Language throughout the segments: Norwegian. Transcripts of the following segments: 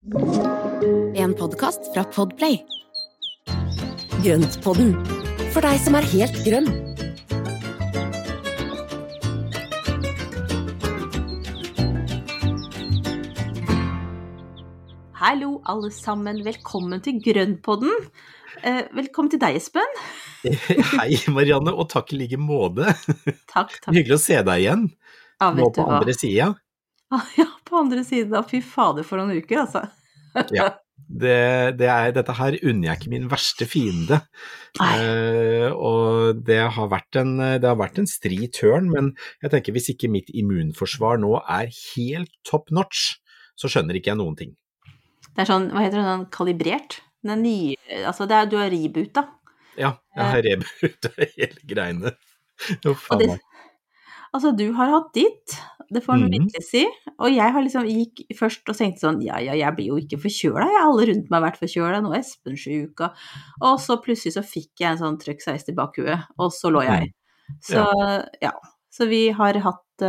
En podcast fra Podplay. Grøntpodden, for deg som helt grønn. Hallo alle sammen, velkommen til Grøntpodden. Velkommen til deg, Espen. Hei Marianne, og takk I like måte. Takk. Hyggelig å se deg igjen, Ja, nå på andre siden. Ja, på andre siden da, fy fader for noen uker, altså. Ja, dette her unner jeg ikke min verste fiende. Og det har vært en stri tørn, men jeg tenker hvis ikke mitt immunforsvar nå helt top notch, så skjønner ikke jeg noen ting. Det sånn, hva heter det, sånn kalibrert? Den nye, altså du har reboota. Ja, jeg har reboota hele greiene. Altså, du har hatt ditt, det får man virkelig si, og jeg har liksom gikk først og tenkte sånn, ja, jeg blir jo ikke forkjølet, alle rundt meg har vært forkjølet, nå Espen syk, og så plutselig så fikk jeg en sånn trøkk 16 I bakhuet, og så lå jeg. Så ja, så vi har hatt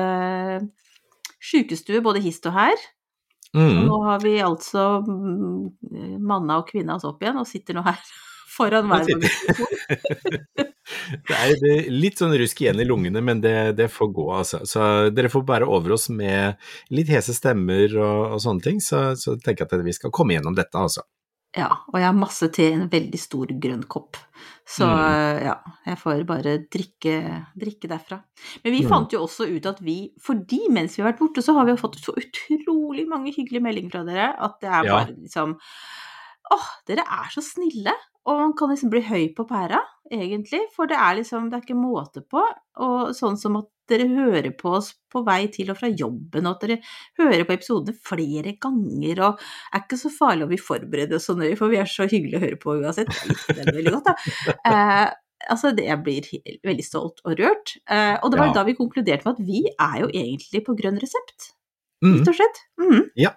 sykestue både hist og her, og nå har vi altså manna og kvinna oss opp igjen, og sitter nå her foran hver vår. Det litt sånn rusk igjen I lungene, men det får gå, altså. Så dere får bare over oss med litt hese stemmer og sånne ting, så tenker jeg at vi skal komme gjennom dette, altså. Ja, og jeg har masse te I en veldig stor grønn kopp, så ja, jeg får bare drikke derfra. Men vi fant jo også ut at fordi mens vi har vært borte, så har vi jo fått så utrolig mange hyggelige meldinger fra dere, at det bare liksom, dere så snille, og man kan liksom bli høy på pæra, egentlig, for det liksom, det ikke måte på, og sånn som at dere hører på oss på vei til og fra jobben, og at dere hører på episodene flere ganger, og ikke så farlig å bli forberedt så nøye, for vi så hyggelige å høre på uansett, det veldig godt da. Altså, jeg blir veldig stolt og rørt, og det var da vi konkluderte med at vi jo egentlig på grønn resept, rett og slett. Ja.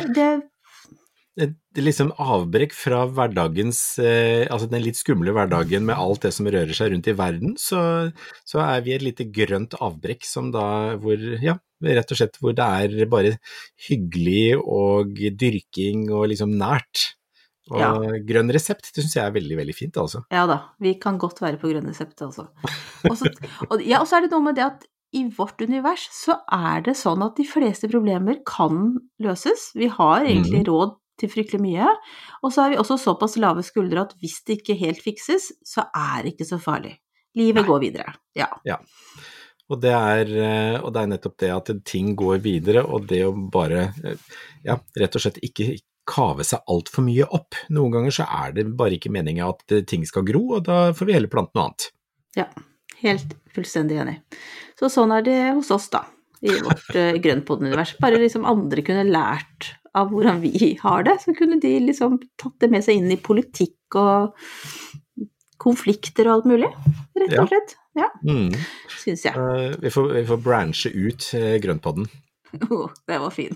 Det liksom avbrekk fra hverdagens, altså den litt skumle hverdagen med alt det som rører seg rundt I verden, så vi et lite grønt avbrekk som da, rett og slett hvor det bare hyggelig og dyrking og liksom nært. Og grønn resept, det synes jeg veldig, veldig fint, altså. Ja da, vi kan godt være på grønn resept, altså. Og så det noe med det at I vårt univers så det sånn at de fleste problemer kan løses. Vi har egentlig råd til fryktelig mye, og så vi også såpass lave skuldre at hvis det ikke helt fikses, så det ikke så farlig. Livet går videre, ja. Og det nettopp det at ting går videre, og det å bare, rett og slett ikke kave seg alt for mye opp. Noen ganger så det bare ikke meningen at ting skal gro, og da får vi heller plante noe annet. Ja, helt fullstendig enig. Så sånn det hos oss da, I vårt grøntpodden-univers. Bare liksom andre kunne lært av hvordan vi har det, så kunne de liksom tatt det med seg inn I politikk og konflikter og alt mulig, rett og slett. Ja, synes jeg. Vi får branche ut grøntpodden. Det var fin.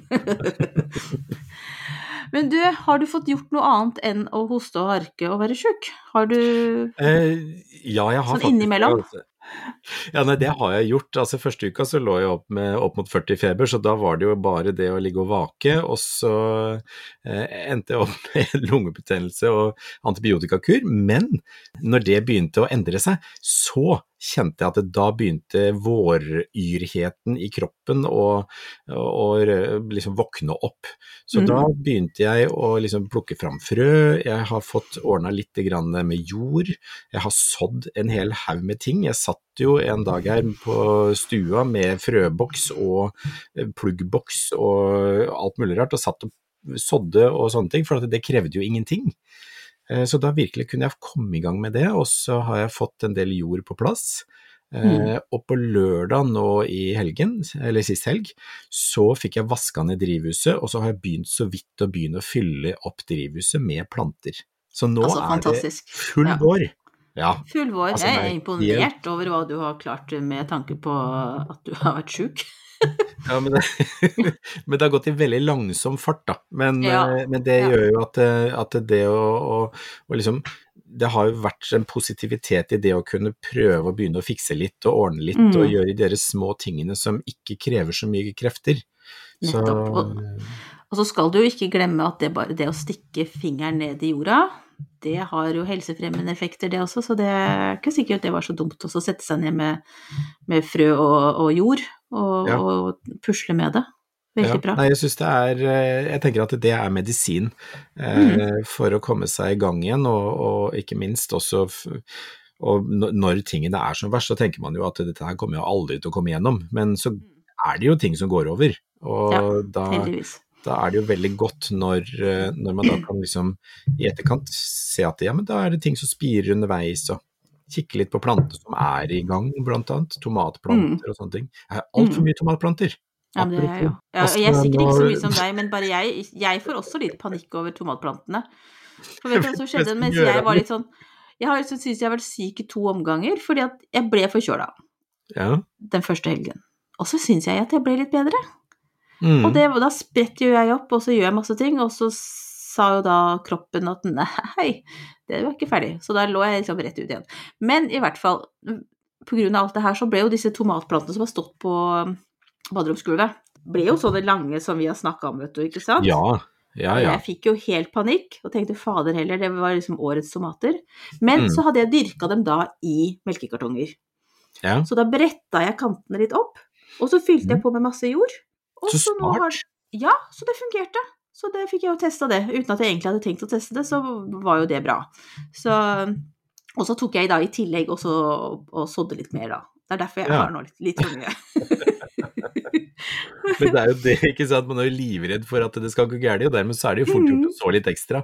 Men du, har du fått gjort noe annet enn å hoste og harke og være syk? Har du ja, jeg har sånn innimellom? Ja, nei, det har jeg gjort. Altså, første uka så lå jeg opp mot 40 feber, så da var det jo bare det å ligge og vake, og så endte jeg opp med lungebetennelse og antibiotikakur, men når det begynte å endre seg, så kjente jeg at da begynte våryrheten I kroppen å liksom våkne opp. Så da begynte jeg å liksom plukke fram frø, jeg har fått ordnet litt grann med jord, jeg har sådd en hel haug med ting, jeg satt jo en dag her på stua med frøboks og pluggboks og alt mulig rart, og satt og sådde og sånne ting, for det krevde jo ingenting. Så da virkelig kunne jeg komme I gang med det, og så har jeg fått en del jord på plass. Og på lørdag nå I helgen, eller sist helg, så fikk jeg vasket ned drivhuset, og så har jeg begynt så vidt å begynne å fylle opp drivhuset med planter. Så nå det full vår. Ja. Full vår. Altså, jeg imponert over hva du har klart med tanke på at du har vært syk. Ja, men det har gått I veldig langsom fart da, men det gjør jo at det å liksom, det har jo vært en positivitet I det å kunne prøve å begynne å fikse litt og ordne litt og gjøre de små tingene som ikke krever så mye krefter. Så, Og så skal du jo ikke glemme at det å stikke fingeren ned i jorda, det har jo helsefremmende effekter det også, så det er ikke sikkert at det var så dumt også å sette seg ned med frø og jord og pusle med det. Veldig bra. Nei, jeg tenker at det er medisin for å komme seg i gang igjen, og ikke minst også og når tingene er som verst, så tenker man jo at dette her kommer jo aldri til å komme igjennom, men så er det jo ting som går over, og da er det jo veldig godt når man da kan liksom i etterkant se at men da er det ting som spirer underveis, og kikke litt på planter som er i gang, blant annet tomatplanter og sånne ting. Jeg har alt for mye tomatplanter. Ja, det er jo. Jeg er sikkert ikke så mye som deg, men bare jeg får også litt panikk over tomatplantene. For vet du hva som skjedde mens jeg var litt sånn, synes jeg har vært syk i 2 omganger, fordi at jeg ble forkjøla den første helgen. Og så synes jeg at jeg ble litt bedre. Og da spretter jo jeg opp, og så gjør jeg masse ting, og så sa jo da kroppen at nei, det var ikke ferdig. Så da lå jeg liksom rett ut igjen. Men i hvert fall, på grunn av alt det her, så ble jo disse tomatplantene som har stått på baderomsgulvet, ble jo sånne lange som vi har snakket om, vet du, ikke sant? Ja. Jeg fikk jo helt panikk, og tenkte, fader heller, det var liksom årets tomater. Men så hadde jeg dyrket dem da i melkekartonger. Ja. Så da brettet jeg kantene litt opp, og så fylte jeg på med masse jord. Og så smart! Så det fungerte. Så det fikk jeg jo testet det. Uten at jeg egentlig hadde tenkt å teste det, så var jo det bra. Og så tok jeg da i tillegg også og sådde litt mer da. Det er derfor jeg har nå litt for mye. Men det er jo det, ikke sant? Man er jo livredd for at det skal gå gærlig, og dermed så er det jo fort gjort å så litt ekstra.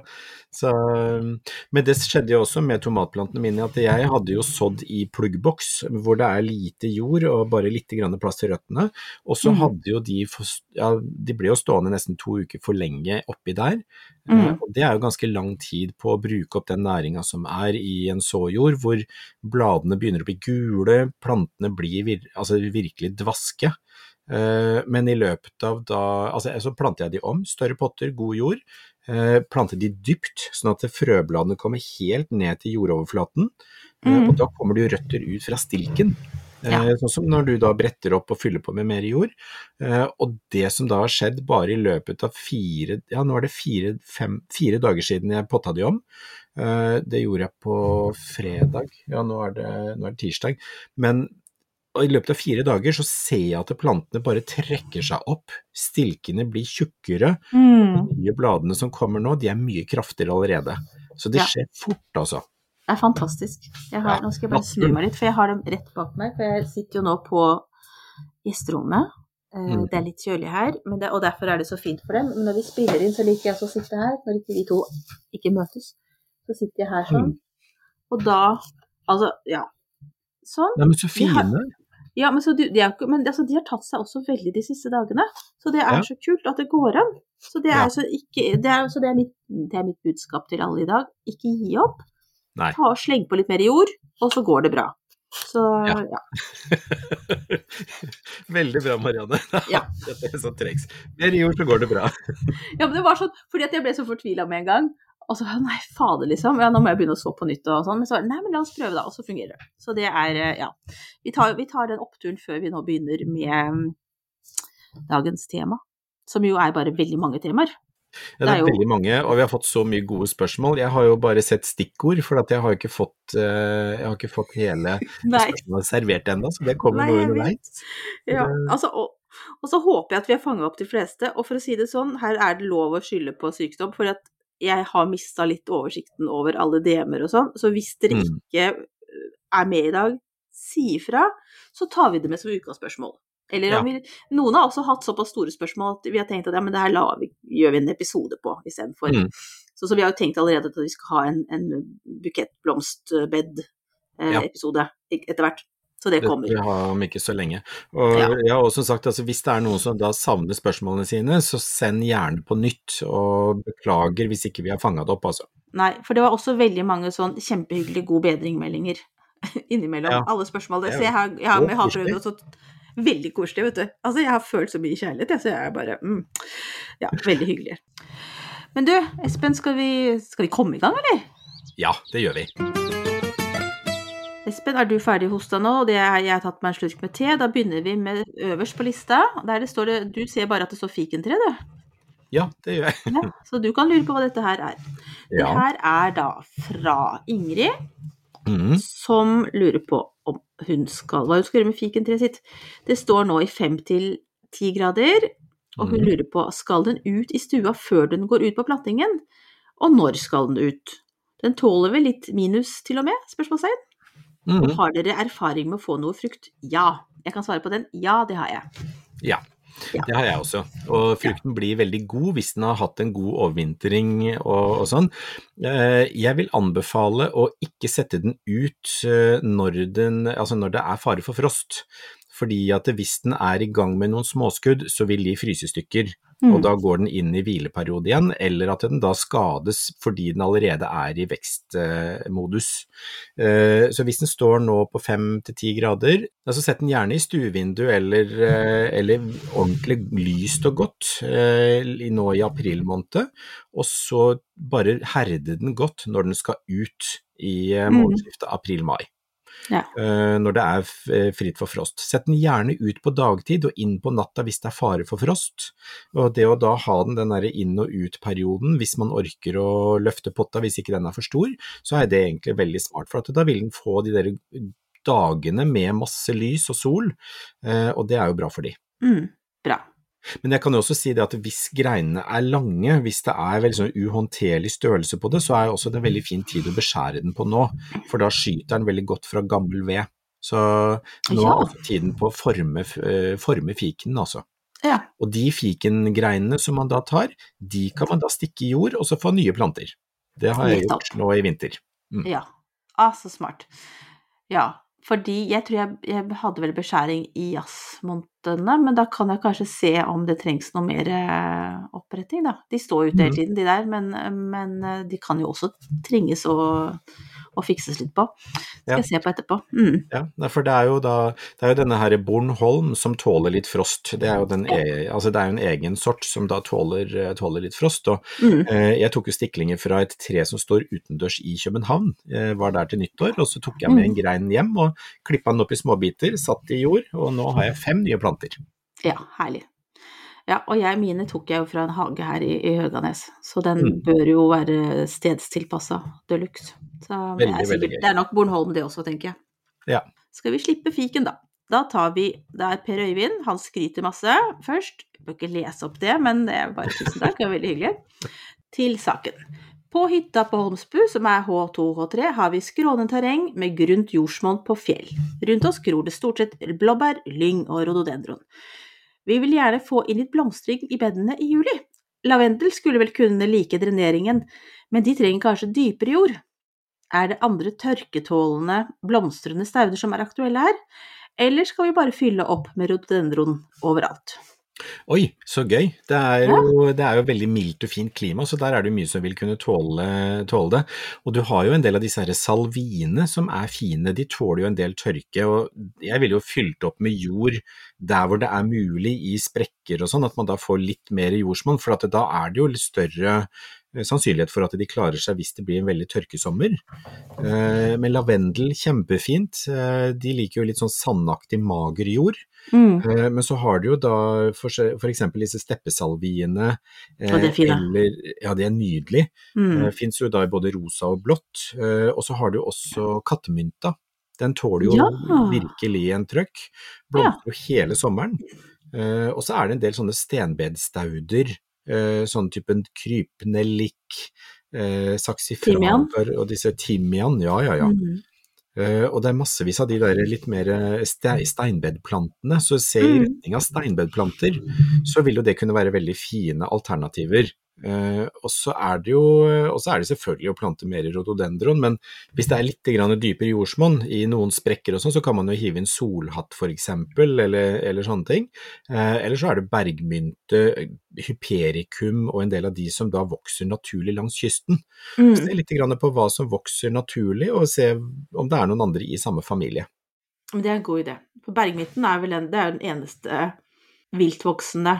Men det skjedde jo også med tomatplantene mine, at jeg hadde jo sådd i pluggboks, hvor det er lite jord og bare litt grann plass til røttene, og så hadde jo de ble jo stående nesten 2 uker for lenge oppi der, og det er jo ganske lang tid på å bruke opp den næringen som er i en såjord, hvor bladene begynner å bli gule, plantene blir virkelig dvaske. Men i løpet av så planter jeg de om, større potter, god jord, planter de dypt, sånn at frøbladene kommer helt ned til jordoverflaten, og da kommer det jo røtter ut fra stilken, sånn som når du da bretter opp og fyller på med mer jord, og det som da har skjedd bare i løpet av 4 dager siden jeg potta de om, det gjorde jeg på fredag, nå er det tirsdag, og i løpet av 4 dager så ser jeg at plantene bare trekker seg opp, stilkene blir tjukkere, og de nye bladene som kommer nå, de er mye kraftigere allerede. Så det skjer fort, altså. Det er fantastisk. Nå skal jeg bare snu meg litt, for jeg har dem rett bak meg, for jeg sitter jo nå på gjesterommet. Det er litt kjølig her, og derfor er det så fint for dem. Men når vi spiller inn, så liker jeg å sitte her, når ikke vi to ikke møtes. Så sitter jeg her sånn, og da, sånn. Nei, men så fine. Ja, men de har tatt seg også veldig de siste dagene, så det er så kult at det går an. Så det er mitt budskap til alle i dag. Ikke gi opp. Nei. Ta og sleng på litt mer jord, og så går det bra. Så, Veldig bra, Marianne. Dette er så treks. Mer jord, så går det bra. Ja, men det var sånn, fordi at jeg ble så fortvilet med en gang. Og så, nei, fader liksom, nå må jeg begynne å så på nytt og sånn, men så, nei, men la oss prøve da, og så fungerer det. Så det er, vi tar den oppturen før vi nå begynner med dagens tema, som jo er bare veldig mange temaer. Ja, det er veldig mange, og vi har fått så mye gode spørsmål. Jeg har jo bare sett stikkord, for at jeg har ikke fått hele spørsmålet servert enda, så det kommer noe underveis. Ja, og så håper jeg at vi har fanget opp de fleste, og for å si det sånn, her er det lov å skylde på sykdom, for at jeg har mistet litt oversikten over alle DM-er og sånn, så hvis dere ikke er med i dag, si ifra, så tar vi det med som ukas-spørsmål. Eller noen har også hatt såpass store spørsmål at vi har tenkt at det her gjør vi en episode på i stedet for. Så vi har jo tenkt allerede at vi skal ha en bukettblomstbed-episode etter hvert. Så det kommer. Det har vi ikke så lenge. Og jeg har også sagt at hvis det er noen som da savner spørsmålene sine, så send gjerne på nytt, og beklager hvis ikke vi har fanget det opp, altså. Nei, for det var også veldig mange sånn kjempehyggelige god bedringmeldinger innimellom alle spørsmålene. Så jeg har prøvd også veldig koselig, vet du. Altså, jeg har følt så mye kjærlighet, så jeg er bare, veldig hyggelig. Men du, Espen, skal vi komme i gang, eller? Ja, det gjør vi. Espen, er du ferdig hosta nå? Jeg har tatt meg en slurk med te. Da begynner vi med øverst på lista. Der det står du ser bare at det står fikentre, du. Ja, det gjør jeg. Ja, så du kan lure på hva dette her er. Det Ja. her da fra Ingrid, Mhm. som lurer på om hva hun skal gjøre med fikentreet sitt. Det står nå i 5 til 10 grader, og hun lurer på, skal den ut i stua før den går ut på plantingen? Og når skal den ut? Den tåler vel litt minus til og med, spørsmålstegn? Og Mhm. har dere erfaring med å få noe frukt? Ja. Jeg kan svare på den. Ja, det har jeg. Ja, Ja. det har jeg også. Og frukten blir veldig god hvis den har hatt en god overvintring og sånn. Jeg vil anbefale å ikke sette den ut når det er fare for frost. Fordi at hvis den er i gang med noen småskudd, så vil de fryse i stykker. Og da går den inn i hvileperiode igjen, eller at den da skades fordi den allerede er i vekstmodus. Så hvis den står nå på 5 til 10 grader, så sett den gjerne i stuevindu eller ordentlig lyst og godt nå i april måned, og så bare herde den godt når den skal ut i månedsskiftet april-mai. Ja. Når det er fritt for frost. Sett den gjerne ut på dagtid og inn på natta hvis det er fare for frost, og det å da ha den der inn- og ut-perioden, hvis man orker å løfte potta hvis ikke den er for stor, så er det egentlig veldig smart, for at da vil den få de der dagene med masse lys og sol, og det er jo bra for de. Bra. Men jeg kan jo også si det at hvis greinene er lange, hvis det er veldig sånn uhåndterlig størrelse på det, så er også det en veldig fin tid å beskjære den på nå, for da skyter den veldig godt fra gammel ved. Så nå er også tiden på å forme fiken, altså. Ja. Og de fikengreinene som man da tar, de kan man da stikke i jord, og så få nye planter. Det har jeg gjort nå i vinter. Ja, så smart. Ja, fordi jeg tror jeg hadde vel beskjæring i jazzmånedene, men da kan jeg kanskje se om det trengs noe mer oppretting da. De står ute hele tiden, de der, men de kan jo også trenges og fikses litt på. Skal jeg se på etterpå. Ja, for det er jo denne her Bornholm som tåler litt frost. Det er jo det er jo en egen sort som da tåler litt frost, og jeg tok jo stiklinger fra et tre som står utendørs i København. Jeg var der til nyttår, og så tok jeg med en grein hjem og klippet den opp i småbiter, satt i jord, og nå har jeg 5 nye planter. Ja, herlig. Ja, og mine tok jeg jo fra en hage her i Høganes, så den bør jo være stedstilpasset deluxe. Så veldig gøy. Det er nok Bornholm det også, tenker jeg. Ja. Skal vi slippe fiken da? Da tar vi, det er Per Øyvind, han skryter masse først. Jeg bør ikke lese opp det, men det er bare tusen takk, det er veldig hyggelig. Til saken. På hytta på Holmsbu, som er H2-H3, har vi skrånende terreng med grunt jordsmonn på fjell. Rundt oss gror det stort sett blåbær, lyng og rhododendron. Vi vil gjerne få inn litt blomstring i bedene i juli. Lavendel skulle vel kunne like dreneringen, men de trenger kanskje dypere jord. Er det andre tørketålende, blomstrende stauder som er aktuelle her? Eller skal vi bare fylle opp med rhododendron overalt? Oi, så gøy. Det er jo veldig mildt og fint klima, så der er det mye som vil kunne tåle det. Og du har jo en del av disse her salviene som er fine, de tåler jo en del tørke, og jeg vil jo fylt opp med jord der hvor det er mulig i sprekker og sånn, at man da får litt mer jordsmonn, for at da er det jo litt større sannsynlighet for at de klarer seg hvis det blir en veldig tørkesommer. Men lavendel, kjempefint. De liker jo litt sånn sandaktig mager jord. Men så har du jo da for eksempel disse steppesalviene. Og det er fine. Ja, det er nydelig. Finnes jo da i både rosa og blått. Og så har du også kattemynta. Den tåler jo virkelig en trøkk. Blomstrer jo hele sommeren. Og så er det en del sånne stenbedstauder, sånn typen krypnellik, saksifrager og disse timian, ja. Og det er massevis av de der litt mer steinbedplantene, så se i retning av steinbedplanter, så vil jo det kunne være veldig fine alternativer. Og så er det selvfølgelig å plante mer rhododendron, men hvis det er litt grann dypere jordsmonn i noen sprekker og sånn, så kan man jo hive inn solhatt for eksempel, eller sånne ting. Eller så er det bergmynte, hypericum og en del av de som da vokser naturlig langs kysten. Se litt grann på hva som vokser naturlig, og se om det er noen andre i samme familie. Men det er en god idé. For bergmynten er vel den eneste viltvoksende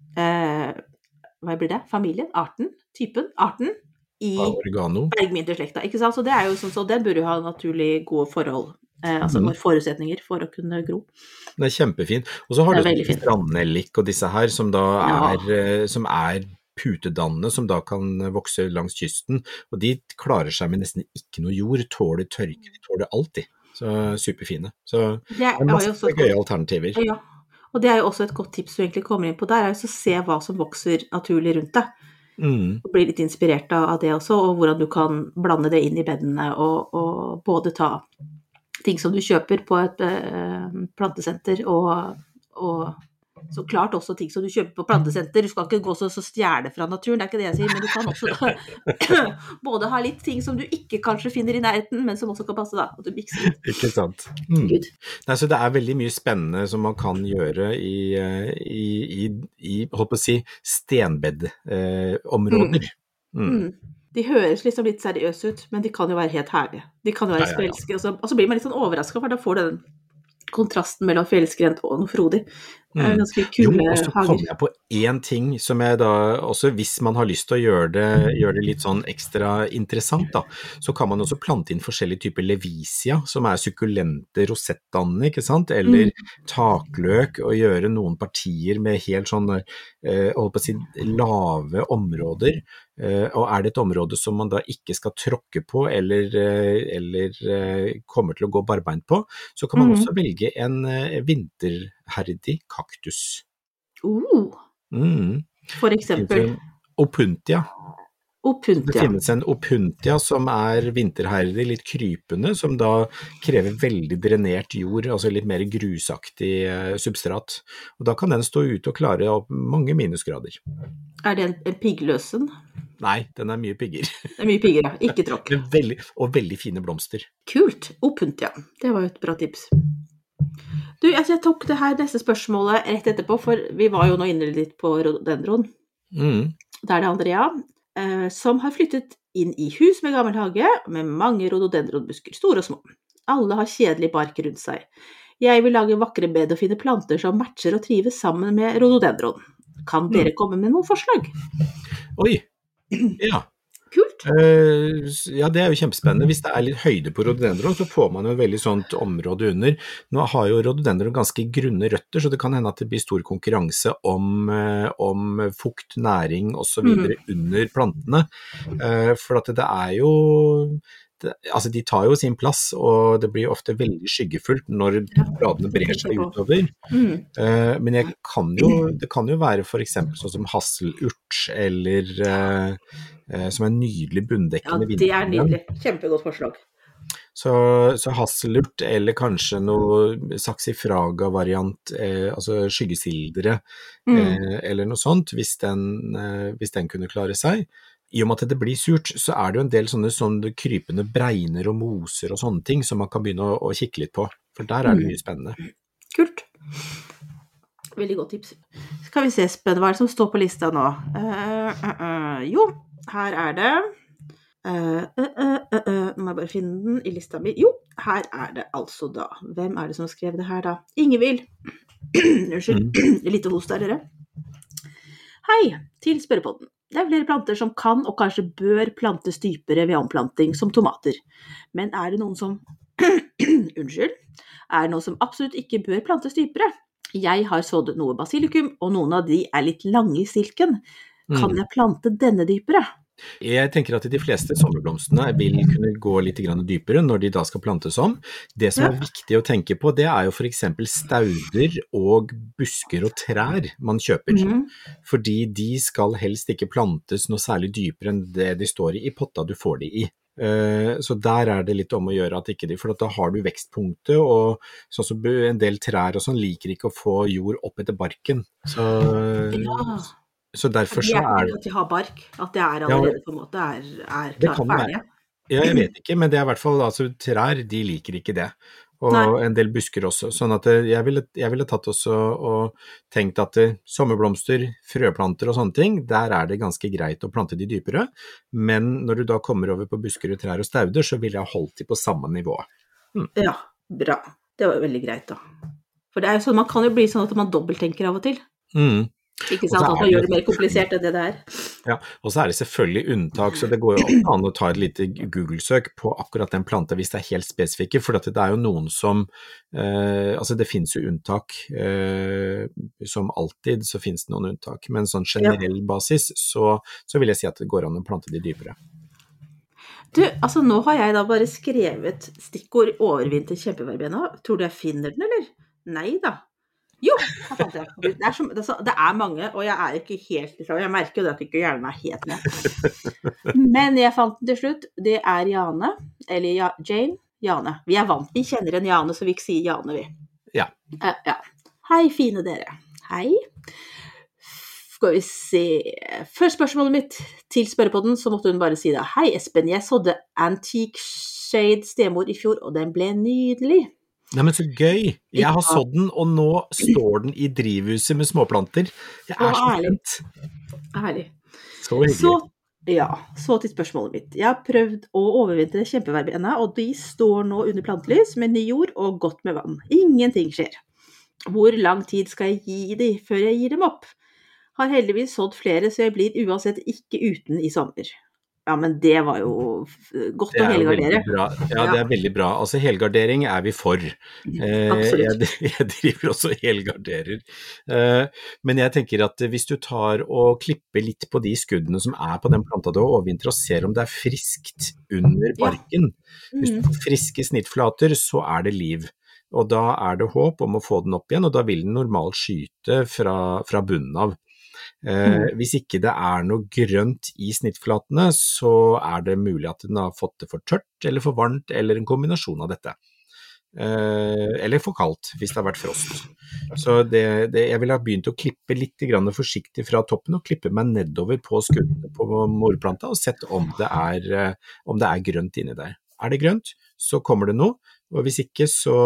hva blir det? Familien? Arten? Typen? Arten? I bergmynteslekta, ikke sant? Så det er jo sånn, så den burde jo ha naturlig gode forhold, altså forutsetninger for å kunne gro. Det er kjempefint. Og så har du strandnellik og disse her, som da som er putedannene som da kan vokse langs kysten, og de klarer seg med nesten ikke noe jord, tåler tørke, de tåler alt de. Så superfine. Så det Det er masse jo også et gøye godt, alternativer. ja. Og det er jo også et godt tips du egentlig kommer inn på der, er jo å se hva som vokser naturlig rundt deg. Og bli litt inspirert av det også, og hvordan du kan blande det inn i bedene, og både ta ting som du kjøper på et plantesenter, og så klart også ting som du kjøper på plantesenter. Du skal ikke gå så stjele fra naturen, det er ikke det jeg sier, men du kan også både ha litt ting som du ikke kanskje finner i nærheten, men som også kan passe da, at du mikser litt. Ikke sant. Gud. Nei, så det er veldig mye spennende som man kan gjøre i holdt på å si, stenbed-områder. De høres liksom litt seriøse ut, men de kan jo være helt herlige. De kan jo være spelske, og så blir man litt sånn overrasket, for da får du den kontrasten mellom fjellskrent og noe frodig. Det er ganske kule og så hager. kom jeg på en ting som jeg da, også hvis man har lyst til å gjøre det litt sånn ekstra interessant da, så kan man også plante inn forskjellige typer levisia, som er sukkulente rosettdannende, ikke sant? Eller takløk, og gjøre noen partier med helt sånn, holdt på å si, lave områder. Og er det et område som man da ikke skal tråkke på, eller kommer til å gå barbeint på, så kan man også velge en vinterherdig kaktus. For eksempel? Opuntia. Det Opuntia. finnes en opuntia som er vinterherdig, litt krypende, som da krever veldig drenert jord, altså litt mer grusaktig substrat. Og da kan den stå ute og klare opp mange minusgrader. Er det en piggløsen? Nei, den er mye pigger. Det er mye pigger, ja. Ikke tråkk. Og veldig fine blomster. Kult. Opuntia. Det var jo et bra tips. Du, altså jeg tok det her neste spørsmålet rett etterpå, for vi var jo nå inne litt på rhododendron. Da er det Andrea, som har flyttet inn i hus med gammel hage, med mange rhododendronbusker, store og små. Alle har kjedelig bark rundt seg. Jeg vil lage vakre bed og finne planter som matcher og trives sammen med rhododendron. Kan dere komme med noen forslag? Oi, ja. Kult. Ja, det er jo kjempespennende. Hvis det er litt høyde på rhododendron, så får man jo et veldig sånt område under. Nå har jo rhododendron ganske grunne røtter, så det kan hende at det blir stor konkurranse om fukt, næring og så videre under plantene. For at det er jo, altså de tar jo sin plass, og det blir ofte veldig skyggefullt når bladene brer seg utover. Men det kan jo være for eksempel sånn som hasselurt, eller som er nydelig bunndekkende vinter. Ja, det er nydelig. Kjempegodt forslag. Så hasselurt, eller kanskje noe saxifraga-variant, altså skyggesildre, eller noe sånt, hvis den kunne klare seg. I og med at det blir surt, så er det jo en del sånne krypende bregner og moser og sånne ting som man kan begynne å kikke litt på, for der er det mye spennende. Kult. Veldig godt tips. Skal vi se, Spen, hva er det som står på lista nå? Jo, her er det nå må jeg bare finne den i lista mi. Jo, her er det altså da. Hvem er det som skrev det her da? Ingevild. Unnskyld, litt host der, dere. Hei, til spørrepodden. Det er flere planter som kan og kanskje bør plantes dypere ved omplanting, som tomater. Men er det noen som Unnskyld. Er det noe som absolutt ikke bør plantes dypere? Jeg har sådd noe basilikum, og noen av de er litt lange i stilken. Kan jeg plante denne dypere? Jeg tenker at de fleste sommerblomstene vil kunne gå litt dypere når de da skal plantes om. Det som er viktig å tenke på, det er jo for eksempel stauder og busker og trær man kjøper. Fordi de skal helst ikke plantes noe særlig dypere enn det de står i potta du får de i. Så der er det litt om å gjøre at ikke de, for da har du vekstpunktet, og sånn som en del trær og sånn liker ikke å få jord opp etter barken. Så derfor så er det at de har bark, at det er allerede på en måte er klart ferdige. Ja, jeg vet ikke, men det er i hvert fall, altså trær, de liker ikke det. Og en del busker også, sånn at jeg ville tatt også og tenkt at sommerblomster, frøplanter og sånne ting, der er det ganske greit å plante de dypere, men når du da kommer over på busker og trær og stauder, så ville jeg holdt de på samme nivå. Ja, bra. Det var jo veldig greit da. For det er jo sånn, man kan jo bli sånn at man dobbelttenker av og til. Ikke sant, at man gjør det mer komplisert enn det det er. Ja, og så er det selvfølgelig unntak, så det går jo an å ta et lite Google-søk på akkurat den planta hvis det er helt spesifikke, for det er jo noen som, altså det finnes jo unntak, som alltid så finnes det noen unntak, men sånn generell basis så vil jeg si at det går an å plante de dypere. Du, altså nå har jeg da bare skrevet stikkord overvinter kjempeverbena, tror du jeg finner den, eller? Nei da. Jo, jeg fant det. Det er mange, og jeg er ikke helt klar. Jeg merker jo det at ikke hjernen er helt med. Men jeg fant den til slutt. Det er Jane, eller Jane. Vi er vant, vi kjenner en Jane, så vi ikke sier Jane, vi. Ja. Ja. Hei, fine dere. Hei. Skal vi se. Før spørsmålet mitt til spørrepodden, så måtte hun bare si det. Hei, Espen, jeg sådde Antique Shade stemor i fjor, og den ble nydelig. Nei, men så gøy. Jeg har sådd den, og nå står den i drivhuset med småplanter. Jeg er så spent. Herlig. Så hyggelig. Så til spørsmålet mitt. Jeg har prøvd å overvintre kjempeverbena, og de står nå under plantelys med ny jord og godt med vann. Ingenting skjer. Hvor lang tid skal jeg gi de før jeg gir dem opp? Har heldigvis sådd flere, så jeg blir uansett ikke uten i sommer. Ja, men det var jo godt å helgardere. Ja, det er veldig bra. Altså, helgardering er vi for. Jeg driver også og helgarderer. Men jeg tenker at hvis du tar og klipper litt på de skuddene som er på den planta du har overvintret, og ser om det er friskt under barken, hvis du får friske snittflater, så er det liv. Og da er det håp om å få den opp igjen, og da vil den normalt skyte fra bunnen av. Hvis ikke det er noe grønt i snittflatene, så er det mulig at den har fått det for tørt eller for varmt, eller en kombinasjon av dette. Eller for kaldt, hvis det har vært frost. Så jeg vil ha begynt å klippe litt forsiktig fra toppen, og klippe meg nedover på skuddene på morplanta, og sett om det er grønt inni der. Er det grønt, så kommer det noe, og hvis ikke, så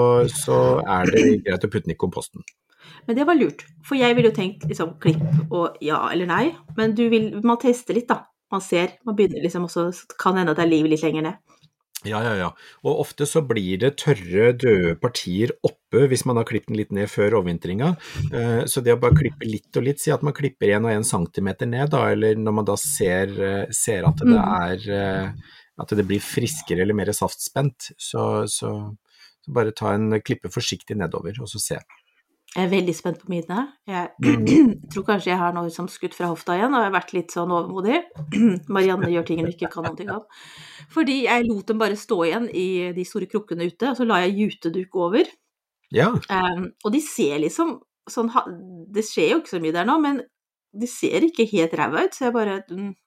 er det greit å putte den i komposten. Men det var lurt, for jeg ville jo tenkt liksom klipp og ja eller nei, men man tester litt da, man ser, man begynner liksom, og så kan hende at det er liv litt lenger ned. Ja, og ofte så blir det tørre, døde partier oppe hvis man har klippet den litt ned før overvintringa, så det å bare klippe litt og litt, si at man klipper 1 og 1 centimeter ned da, eller når man da ser at det at det blir friskere eller mer saftspent, så bare ta en klippe forsiktig nedover, og så se. Jeg er veldig spent på mine. Jeg tror kanskje jeg har noe som skutt fra hofta igjen, og jeg har vært litt sånn overmodig. Marianne gjør ting hun ikke kan noe av. Fordi jeg lot dem bare stå igjen i de store krukkene ute, og så la jeg juteduk over. Ja. Og de ser liksom, sånn, det skjer jo ikke så mye der nå, men de ser ikke helt ræva ut, så jeg bare,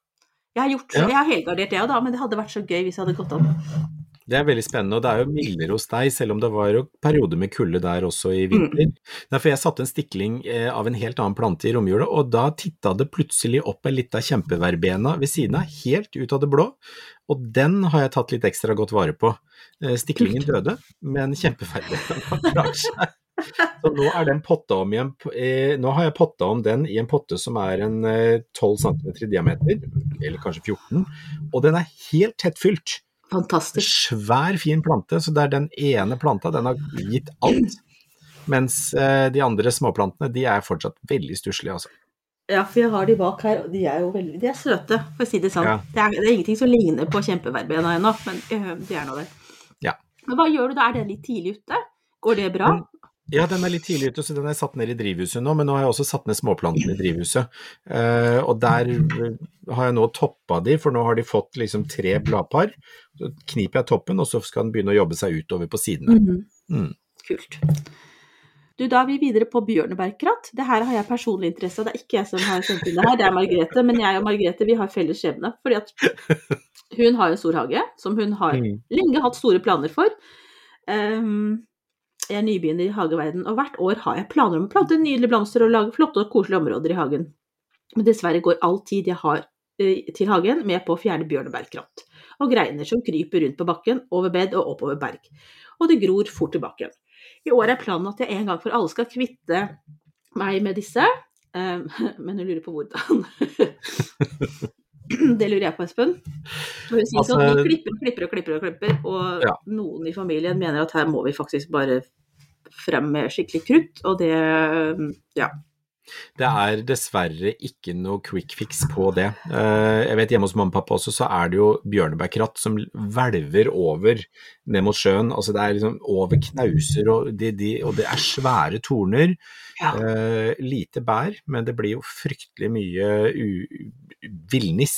jeg har helgardert det da, men det hadde vært så gøy hvis jeg hadde gått an. Det er veldig spennende, og det er jo mildere hos deg, selv om det var jo perioder med kulde der også i vinter. Derfor jeg satte en stikling av en helt annen plante i romjula, og da tittet det plutselig opp en litt av kjempeverbena ved siden av, helt ut av det blå, og den har jeg tatt litt ekstra godt vare på. Stiklingen døde, men kjempeverbena har klart seg. Så nå er den potta om igjen, nå har jeg potta om den i en potte som er en 12 cm i diameter, eller kanskje 14, og den er helt tettfylt. Fantastisk. Svær, fin plante, så det er den ene planta, den har gitt alt, mens de andre småplantene, de er fortsatt veldig stusslige, altså. Ja, for jeg har de bak her, og de er jo veldig, de er søte, for å si det sånn. Ja. Det er ingenting som ligner på kjempeverbena ennå, men det er noe der. Ja. Men hva gjør du da? Er den litt tidlig ute? Går det bra? Ja, den er litt tidlig ute, så den er satt ned i drivhuset nå, men nå har jeg også satt ned småplantene i drivhuset. Og der har jeg nå toppet de, for nå har de fått liksom 3 bladpar. Så kniper jeg toppen, og så skal den begynne å jobbe seg utover på sidene. Kult. Du, da er vi videre på bjørnebærkratt. Det her har jeg personlig interesse av, det er ikke jeg som har sendt inn det her, det er Margrethe, men jeg og Margrethe, vi har felles skjebne, fordi at hun har en stor hage, som hun har lenge hatt store planer for. Jeg er nybegynner i hageverden, og hvert år har jeg planer om å plante nydelige blomster og lage flotte og koselige områder i hagen. Men dessverre går all tid jeg har til hagen med på å fjerne bjørnebærkratt, og greiner som kryper rundt på bakken, over bed og oppover berg. Og det gror fort tilbake. I år er planen at jeg en gang for alle skal kvitte meg med disse, men jeg lurer på hvordan. Det lurer jeg på, Espen. Altså, vi klipper, og noen i familien mener at her må vi faktisk bare frem med skikkelig krutt, og det, Det dessverre ikke noe quick fix på det. Jeg vet hjemme hos mamma og pappa også, så det jo bjørnebærkratt som hvelver over ned mot sjøen. Altså det liksom over knauser, og det svære torner. Ja. Lite bær, men det blir jo fryktelig mye villnis.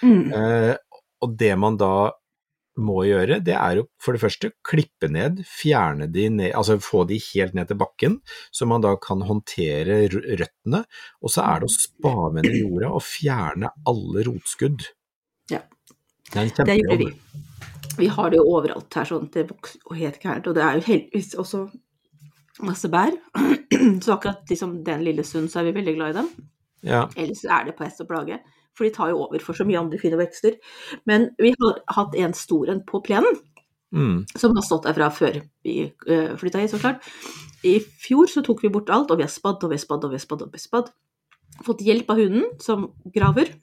Og det man da må gjøre, det jo for det første klippe ned, fjerne de ned, altså få de helt ned til bakken, så man da kan håndtere røttene, og så det å spave ned jorda og fjerne alle rotskudd. Ja, det en det gjør kjempejobb. Vi har det jo overalt her, sånn, det vokser jo helt gærent, og det jo heldigvis også masse bær, så akkurat liksom den lille stund så vi veldig glad i dem. Ja. Ellers det pest og plage, for de tar jo over for så mye andre fine vekster. Men vi har hatt en stor en på plenen, som har stått derfra før vi flyttet hit, så klart. I fjor så tok vi bort alt, og vi har spadd. Fått hjelp av hunden, som graver.